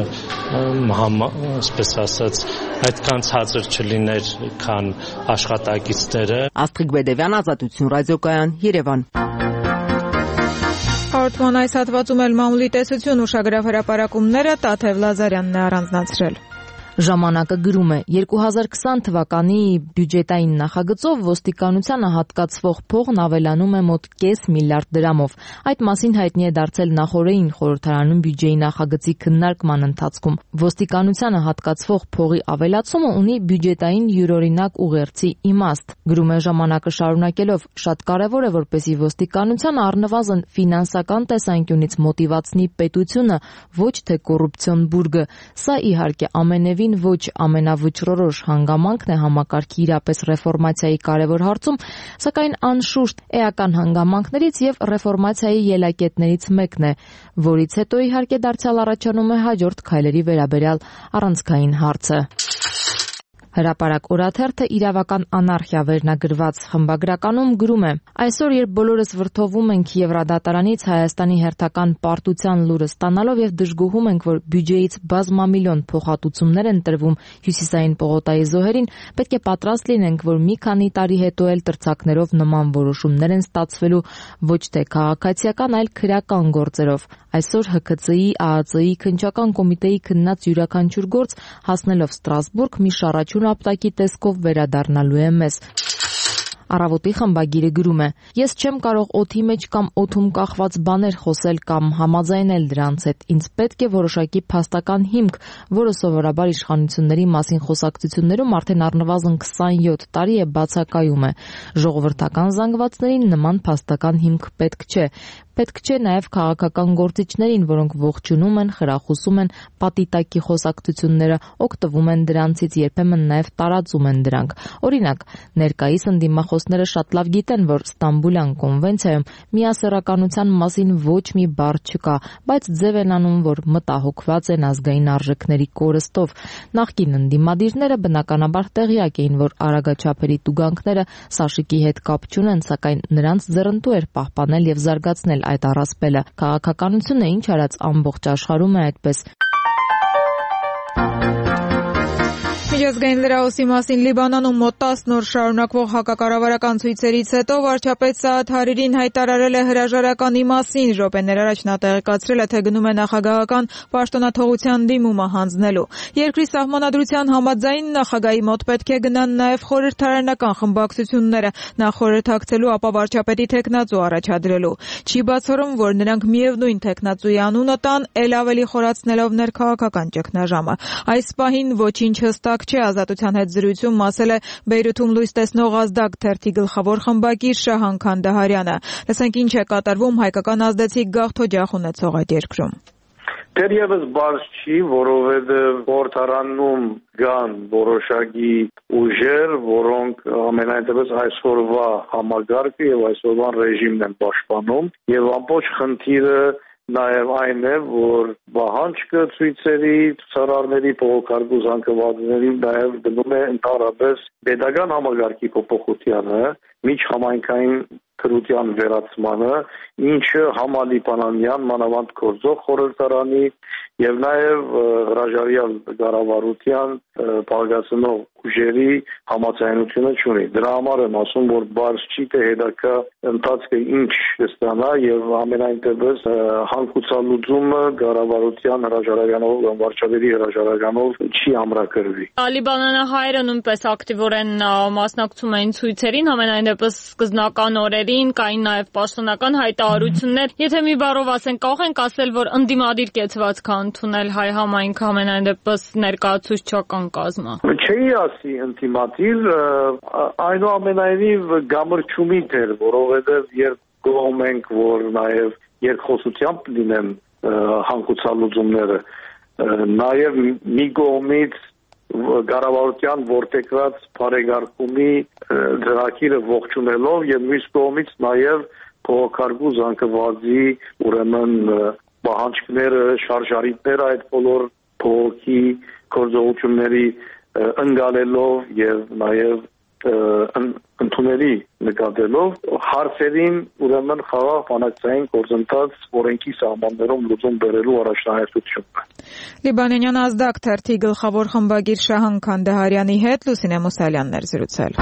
այսպես ասած այդքան ցածր չլիներ, քան աշխատակիցները։ Աստղիկ Բեդևյան, Ազատություն ռադիոկայան, Երևան։ Հաղորդման այս հատվածում էլ մամուլի տեսություն ուշագրավ հրապարակումները Տաթև Լազարյանն է առանձնացրել։ Ժամանակը գրում է. երկու հազար քսան թվականի բյուջետային նախագծով ոստիկանությանը հատկացվող փողն ավելանում է մոտ կես միլիարդ դրամով։ Այդ մասին հայտնի է դարձել նախորդին խորհրդարանում բյուջեի նախագծի քննարկման ընթացքում։ Ոստիկանությանը հատկացվող փողի ավելացումը ունի բյուջետային յուրօրինակ ուղերձի իմաստ։ Գրում է ժամանակը շարունակելով. շատ կարևոր է, որպեսզի ոստիկանությանը առնվազն ֆինանսական տեսանկյունից մոտիվացնի պետությունը, ոչ թե կոռուպցիոն բուրգը։ Սա իհարկե ամենևին ոչ ամենավճռորոշ հանգամանքն է համակարգի իրապես ռեֆորմացիայի կարևոր հարցում, սակայն անշուշտ էական հանգամանքներից եւ ռեֆորմացիայի ելակետներից մեկն է, որից հետո իհարկե դարձյալ առաջանում է հաջորդ քայլերի վերաբերյալ առանցքային հարցը։ Հրապարակ օրաթերթը իրավական անարխիա վերնագրված խմբագրականում գրում է. այսօր, երբ բոլորս վրդովում ենք Եվրադատարանից Հայաստանի հերթական պարտության լուրը ստանալով եւ դժգոհում ենք, որ բյուջեից բազմամիլիոն փոխհատուցումներ են տրվում Հյուսիսային պողոտայի զոհերին, պետք է պատրաստ լինենք, որ մի քանի տարի հետո էլ տրցակներով նման որոշումներ են ստացվելու ոչ թե քաղաքացիական, այլ քրեական գործերով։ Այսօր Հ K C-ի, Ա Ծ I-ի քննչական կոմիտեի քննած յուրաքանչյուր գործ հասնելով Ստրասբուրգ մի շառաչուն ապտակի տեսքով վերադառնալու է մեզ։ Առավոտի խմբագիրը գրում է. «Ես չեմ կարող օդի մեջ կամ օդում կախված բաներ խոսել կամ համաձայնել դրանց հետ։ Ինձ պետք է որոշակի փաստական հիմք, որը սովորաբար իշխանությունների մասին խոսակցություններում արդեն առնվազն քսանյոթ տարի է բացակայում է։ Ժողովրդական զանգվածներին նման փաստական հիմք պետք չէ։ Պետք չէ նաև քաղաքական գործիչներին, որոնք ողջունում են, խրախուսում են պատիտակի խոսակցությունները, օգտվում են դրանցից, երբեմն նաև տարածում են դրանք։ Օրինակ, ներկայիս ընդդիմախոսները շատ լավ գիտեն, որ Ստամբուլյան կոնվենցիայում միասեռականության մասին ոչ մի բառ չկա, բայց ձև են անում, որ մտահոգված են ազգային արժեքների կորստով։ Նախկին ընդդիմադիրները բնականաբար տեղյակ էին, որ արագաչափերի տուգանքները Սաշիկի հետ կապ չունեն, սակայն նրանց ձեռնտու էր պահպանել եւ զարգացնել այդ առասպելը։ Քաղաքականությունը ինչ արած ամբողջ աշխարհում է այդպես։ Միջազգային լրահոսի մասին Լիբանանում մոտ տասն օր շարունակվող հակակառավարական ցույցերից հետո վարչապետ Սաադ Հարիրին հայտարարել է հրաժարականի մասին։ Րոպեներ առաջ նա տեղեկացրել է, թե գնում է նախագահական պաշտոնաթողության դիմումը հանձնելու։ Երկրի սահմանադրության համաձայն նախագահի մոտ պետք է գնան նաև խորհրդարանական խմբակցությունները, նա խորհրդակցելու, ապա վարչապետի թեկնածու առաջադրելու։ Չի բացառում, որ նրանք միևնույն թեկնածուի անունը տան, ել ավելի խորացնելով ներքաղաքական ճգնաժամը։ Այս պահին ոչինչ հստակ չէ, Ազատության հետ զրույցում ասել է Բեյրութում լույս տեսնող Ազդակ թերթի գլխավոր խմբագիր Շահան Քանդահարյանը։ Լսենք ինչ է կատարվում հայկական ազդեցիկ գաղթօջախ ունեցող այդ երկրում։ Դեռևս բարձ չի, որովհետև խորհրդարանում կան որոշակի ուժեր, որոնք ամենայնտեղս այսօրվա համագարկը եւ այսօրվա ռեժիմն են պաշտպանում, եւ ամբողջ խնդիրը նաև այն է, որ բահանջը ցույցերի, ցուցարարների, փողոքարկու զանգվածների նաև դնում է ընդհանրապես pedagogan համագարկի փոփոխությանը, միջհամայնքային քրության վերացմանը, ինչը համալիբանանյան մանավանդ գործող խորհրդարանի եւ նաեւ հրաժարյալ կառավարության բաղկացնող ուժերի համաձայնությունը չունի։ Դրա համար եմ ասում, որ բարձ չի թե հետագա ընթացքը ինչ կստանա եւ ամենայնտեղս հանգուցալուծումը կառավարության հրաժարականով կամ վարչապետի հրաժարականով չի ամրագրվի։ Լիբանանահայերը նույնպես ակտիվորեն մասնակցում էին ցույցերին, ամենայնտեղս սկզբնական օրերին կային նաեւ պաշտոնական հայտարարություններ։ Եթե մի բառով ասենք, կարող ենք ասել, որ ընդդիմադիր կեցվածք ընդունել հայ համայնքը ամենայնտեղս ներկայացուցչական կազմը։ Չի ասի ընդդիմադիր, այնուամենայնիվ գամրջումիտ էր, որովհետև երբ գոհում ենք, որ նաև երկխոսությամբ լինեն հանգուցալուծումները, նաև մի կողմից կառավարության որդեգրած բարեկարգումի ծրագիրը ողջունելով եւ մյուս կողմից նաև փողոքարկու զանգվածի ուրեմն պահանջները, շարժարիտները այդ բոլոր փողոքի գործողությունների ընկալելով եւ նաեւ ընդունելի նկատելով հարցերին ուրեմն խաղաղ բանակցային գործընթաց օրենքի սահմաններում լուծում բերելու առաջնահերթությունը։ Լիբանանյան Ազդակ թերթի գլխավոր խմբագիր Շահան Քանդահարյանի հետ Լուսինե Մուսալյանն էր զրուցել։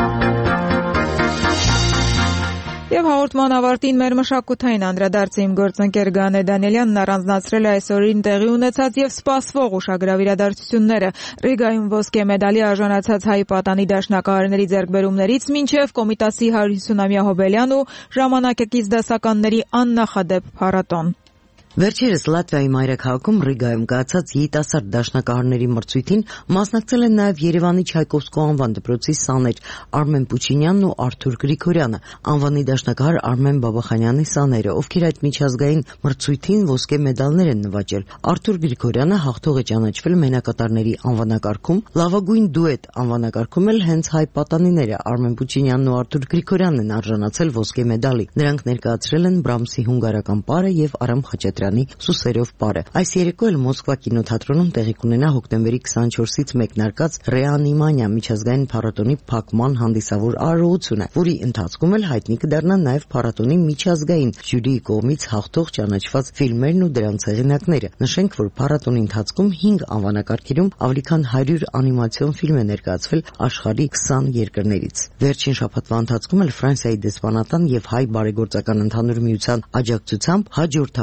Եվ հաղորդման ավարտին մեր մշակութային անդրադարձը իմ գործընկեր Գանե Դանիելյանն առանձնացրել է այսօրին տեղի ունեցած եւ սպասվող ուշագրավ իրադարձությունները։ Ռիգայում ոսկե մեդալի արժանացած հայ պատանի դաշնակահարների ձեռքբերումներից մինչեւ Կոմիտասի հարյուր հիսունամյա հոբելյան ու ժամանակակից դասականների աննախադեպ փառատոն։ Վերջերս Լատվիայի մայրաքաղաքում Ռիգայում կայացած երիտասարդ դաշնակահարների մրցույթին մասնակցել են նաև Երևանի Չայկովսկու անվան դպրոցի սաներ Արմեն Պուչինյանն ու Արթուր Գրիգորյանը, անվանի դաշնակահար Արմեն Բաբախանյանի սաները, ովքեր այդ միջազգային մրցույթին ոսկե մեդալներ են նվաճել։ Արթուր Գրիգորյանը հաղթող է ճանաչվել մենակատարների անվանակարգում, լավագույն դուետ անվանակարգում էլ հենց հայ պատանիները Արմեն Պուչինյանն ու Արթուր Գրիգորյանն են արժանացել ոսկե մեդալի։ Նրանք ներկայացրել են Բրամսի հունգարական պարը եւ Արամ Խաչատրյանի Սուսերով պարը։ Այս երեկո էլ Մոսկվա կինոթատրոնում տեղի կունենա հոկտեմբերի քսանչորսից մեկնարկած Ռեանիմանիա միջազգային փառատոնի փակման հանդիսավոր արարողությունը, որի ընթացքում էլ հայտնի կդառնան նաև փառատոնի միջազգային ժյուրիի կողմից հաղթող ճանաչված ֆիլմերն ու դրանց հեղինակները։ Նշենք, որ փառատոնի ընթացքում հինգ անվանակարգերում ավելի քան հարյուր անիմացիոն ֆիլմ է ներկայացվել աշխարհի քսան երկրներից։ Վերջին շաբաթվա ընթացքում էլ Ֆրանսիայի դեսպանատան եւ հայ բարեգործական ընդհանուր միության աջակցությամբ հաջորդաբար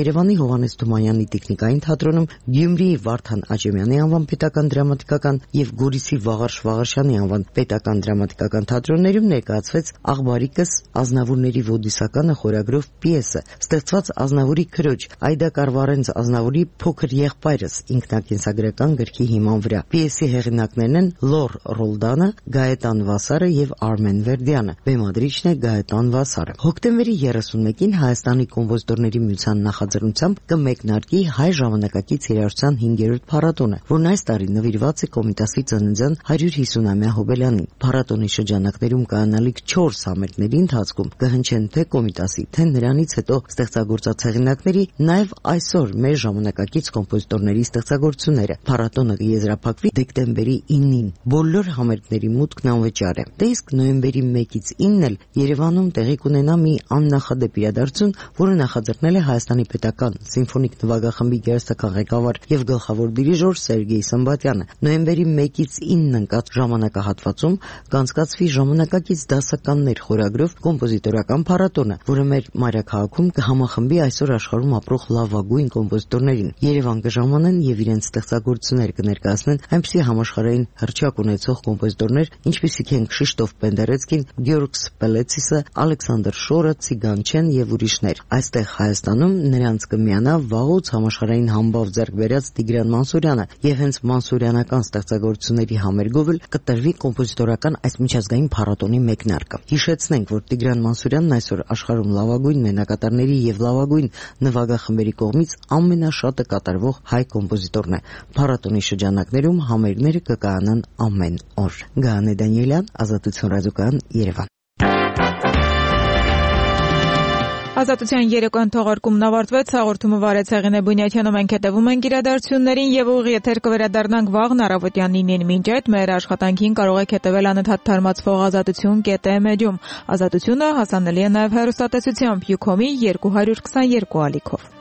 Երևանի Հովհաննես Թումանյանի տեխնիկային թատրոնում, Գյումրիի Վարդան Աճեմյանի անվան պետական դրամատիկական եւ Գորիսի Վաղարշ Վաղարշյանի անվան պետական դրամատիկական թատրոններում ներկայացվեց Աղբարիկս Ազնավուրների ոդիսականը խորագրով պիեսը, ստեղծված Ազնավուրի քրոջ Այդա Կարվարենց Ազնավուրի փոքր եղբայրս ինքնակենսագրական գրքի հիման վրա։ Պիեսի հեղինակներն են Լոր Ռոլդանը, Գայետան Վասարը եւ Արմեն Վերդյանը։ Բեմադրիչն է Գայետան Վասարը։ Հոկտեմբերի երեսունմեկին Հայաստանի կոմպոզիտորների միության նախաձեռնությամբ կմեկնարկի հայ ժամանակակից երաժշտության հինգերորդ փառատոնը, որն այս տարի նվիրված է Կոմիտասի ծննդյան հարյուր հիսունամյա հոբելյանին։ Փառատոնի շրջանակներում կայանալիք չորս համերգների ընթացքում կհնչեն թե Կոմիտասի, թե նրանից հետո ստեղծագործած հեղինակների, նաև այսօր մեր ժամանակակից կոմպոզիտորների ստեղծագործությունները։ Փառատոնը կեզրափակվի դեկտեմբերի ինին։ Բոլոր համերգների մուտքն անվճար է։ Դե իսկ նոյեմբերի մեկից ինն էլ Երևանում տեղի կունենա մի աննախադեպ իրադարձություն, որը նախաձեռնել է Հայաստանի պետական սիմֆոնիկ նվագախմբի գերստական ղեկավար եւ գլխավոր դիրիժոր Սերգեյ Սմբատյանը։ Նոյեմբերի մեկից ինն ընկած ժամանակահատվածում կանցկացվի ժամանակակից դասականներ խորագրով կոմպոզիտորական փառատոնը, որը մեր մայրաքաղաքում կհամախմբի այսօր աշխարհում ապրող լավագույն կոմպոզիտորներին։ Երևան կժամանեն եւ իրենց ստեղծագործություններ կներկայացնեն այնպիսի համաշխարհային հռչակ ունեցող կոմպոզիտորներ, ինչպիսիք են Քշիշտոֆ Պենդերեցկին, Գյորգ Սպելեցիսը, Ալեքսանդր Շորը, Ցիգանչեն եւ ուրիշներ։ Այստեղ Հայաստանում նրանց կմիանա վաղուց համաշխարհային համբավ ձեռք բերած Տիգրան Մանսուրյանը եւ հենց մանսուրյանական ստեղծագործությունների համերգով էլ կտրվի կոմպոզիտորական այս միջազգային փառատոնի մեկնարկը։ Հիշեցնենք, որ Տիգրան Մանսուրյանն այսօր աշխարհում լավագույն մենակատարների եւ լավագույն նվագախմբերի կողմից ամենաշատը կատարվող հայ կոմպոզիտորն է։ Փառատոնի շրջանակներում համերգները կկայանան ամեն օր։ Գայանե Դանիելյան, Ազատություն ռադիոկայան, Երևան։ Ազատության երեկոյան թողարկումն ավարտվեց, հաղորդումը վարեց Հեղինե Բունյաթյանը, մենք հետևում ենք իրադարձություններին եւ ուղիղ եթեր կվերադառնանք վաղն առավոտյան նույնին։ Մինչ այդ մեր աշխատանքին կարող եք հետևել անընդհատ թարմացվող ազատություն կետ է մեդիում։ Ազատությունը հասանելի է նաեւ հեռուստատեսությամբ Յուքոմի երկու հարյուր քսաներկու ալիքով։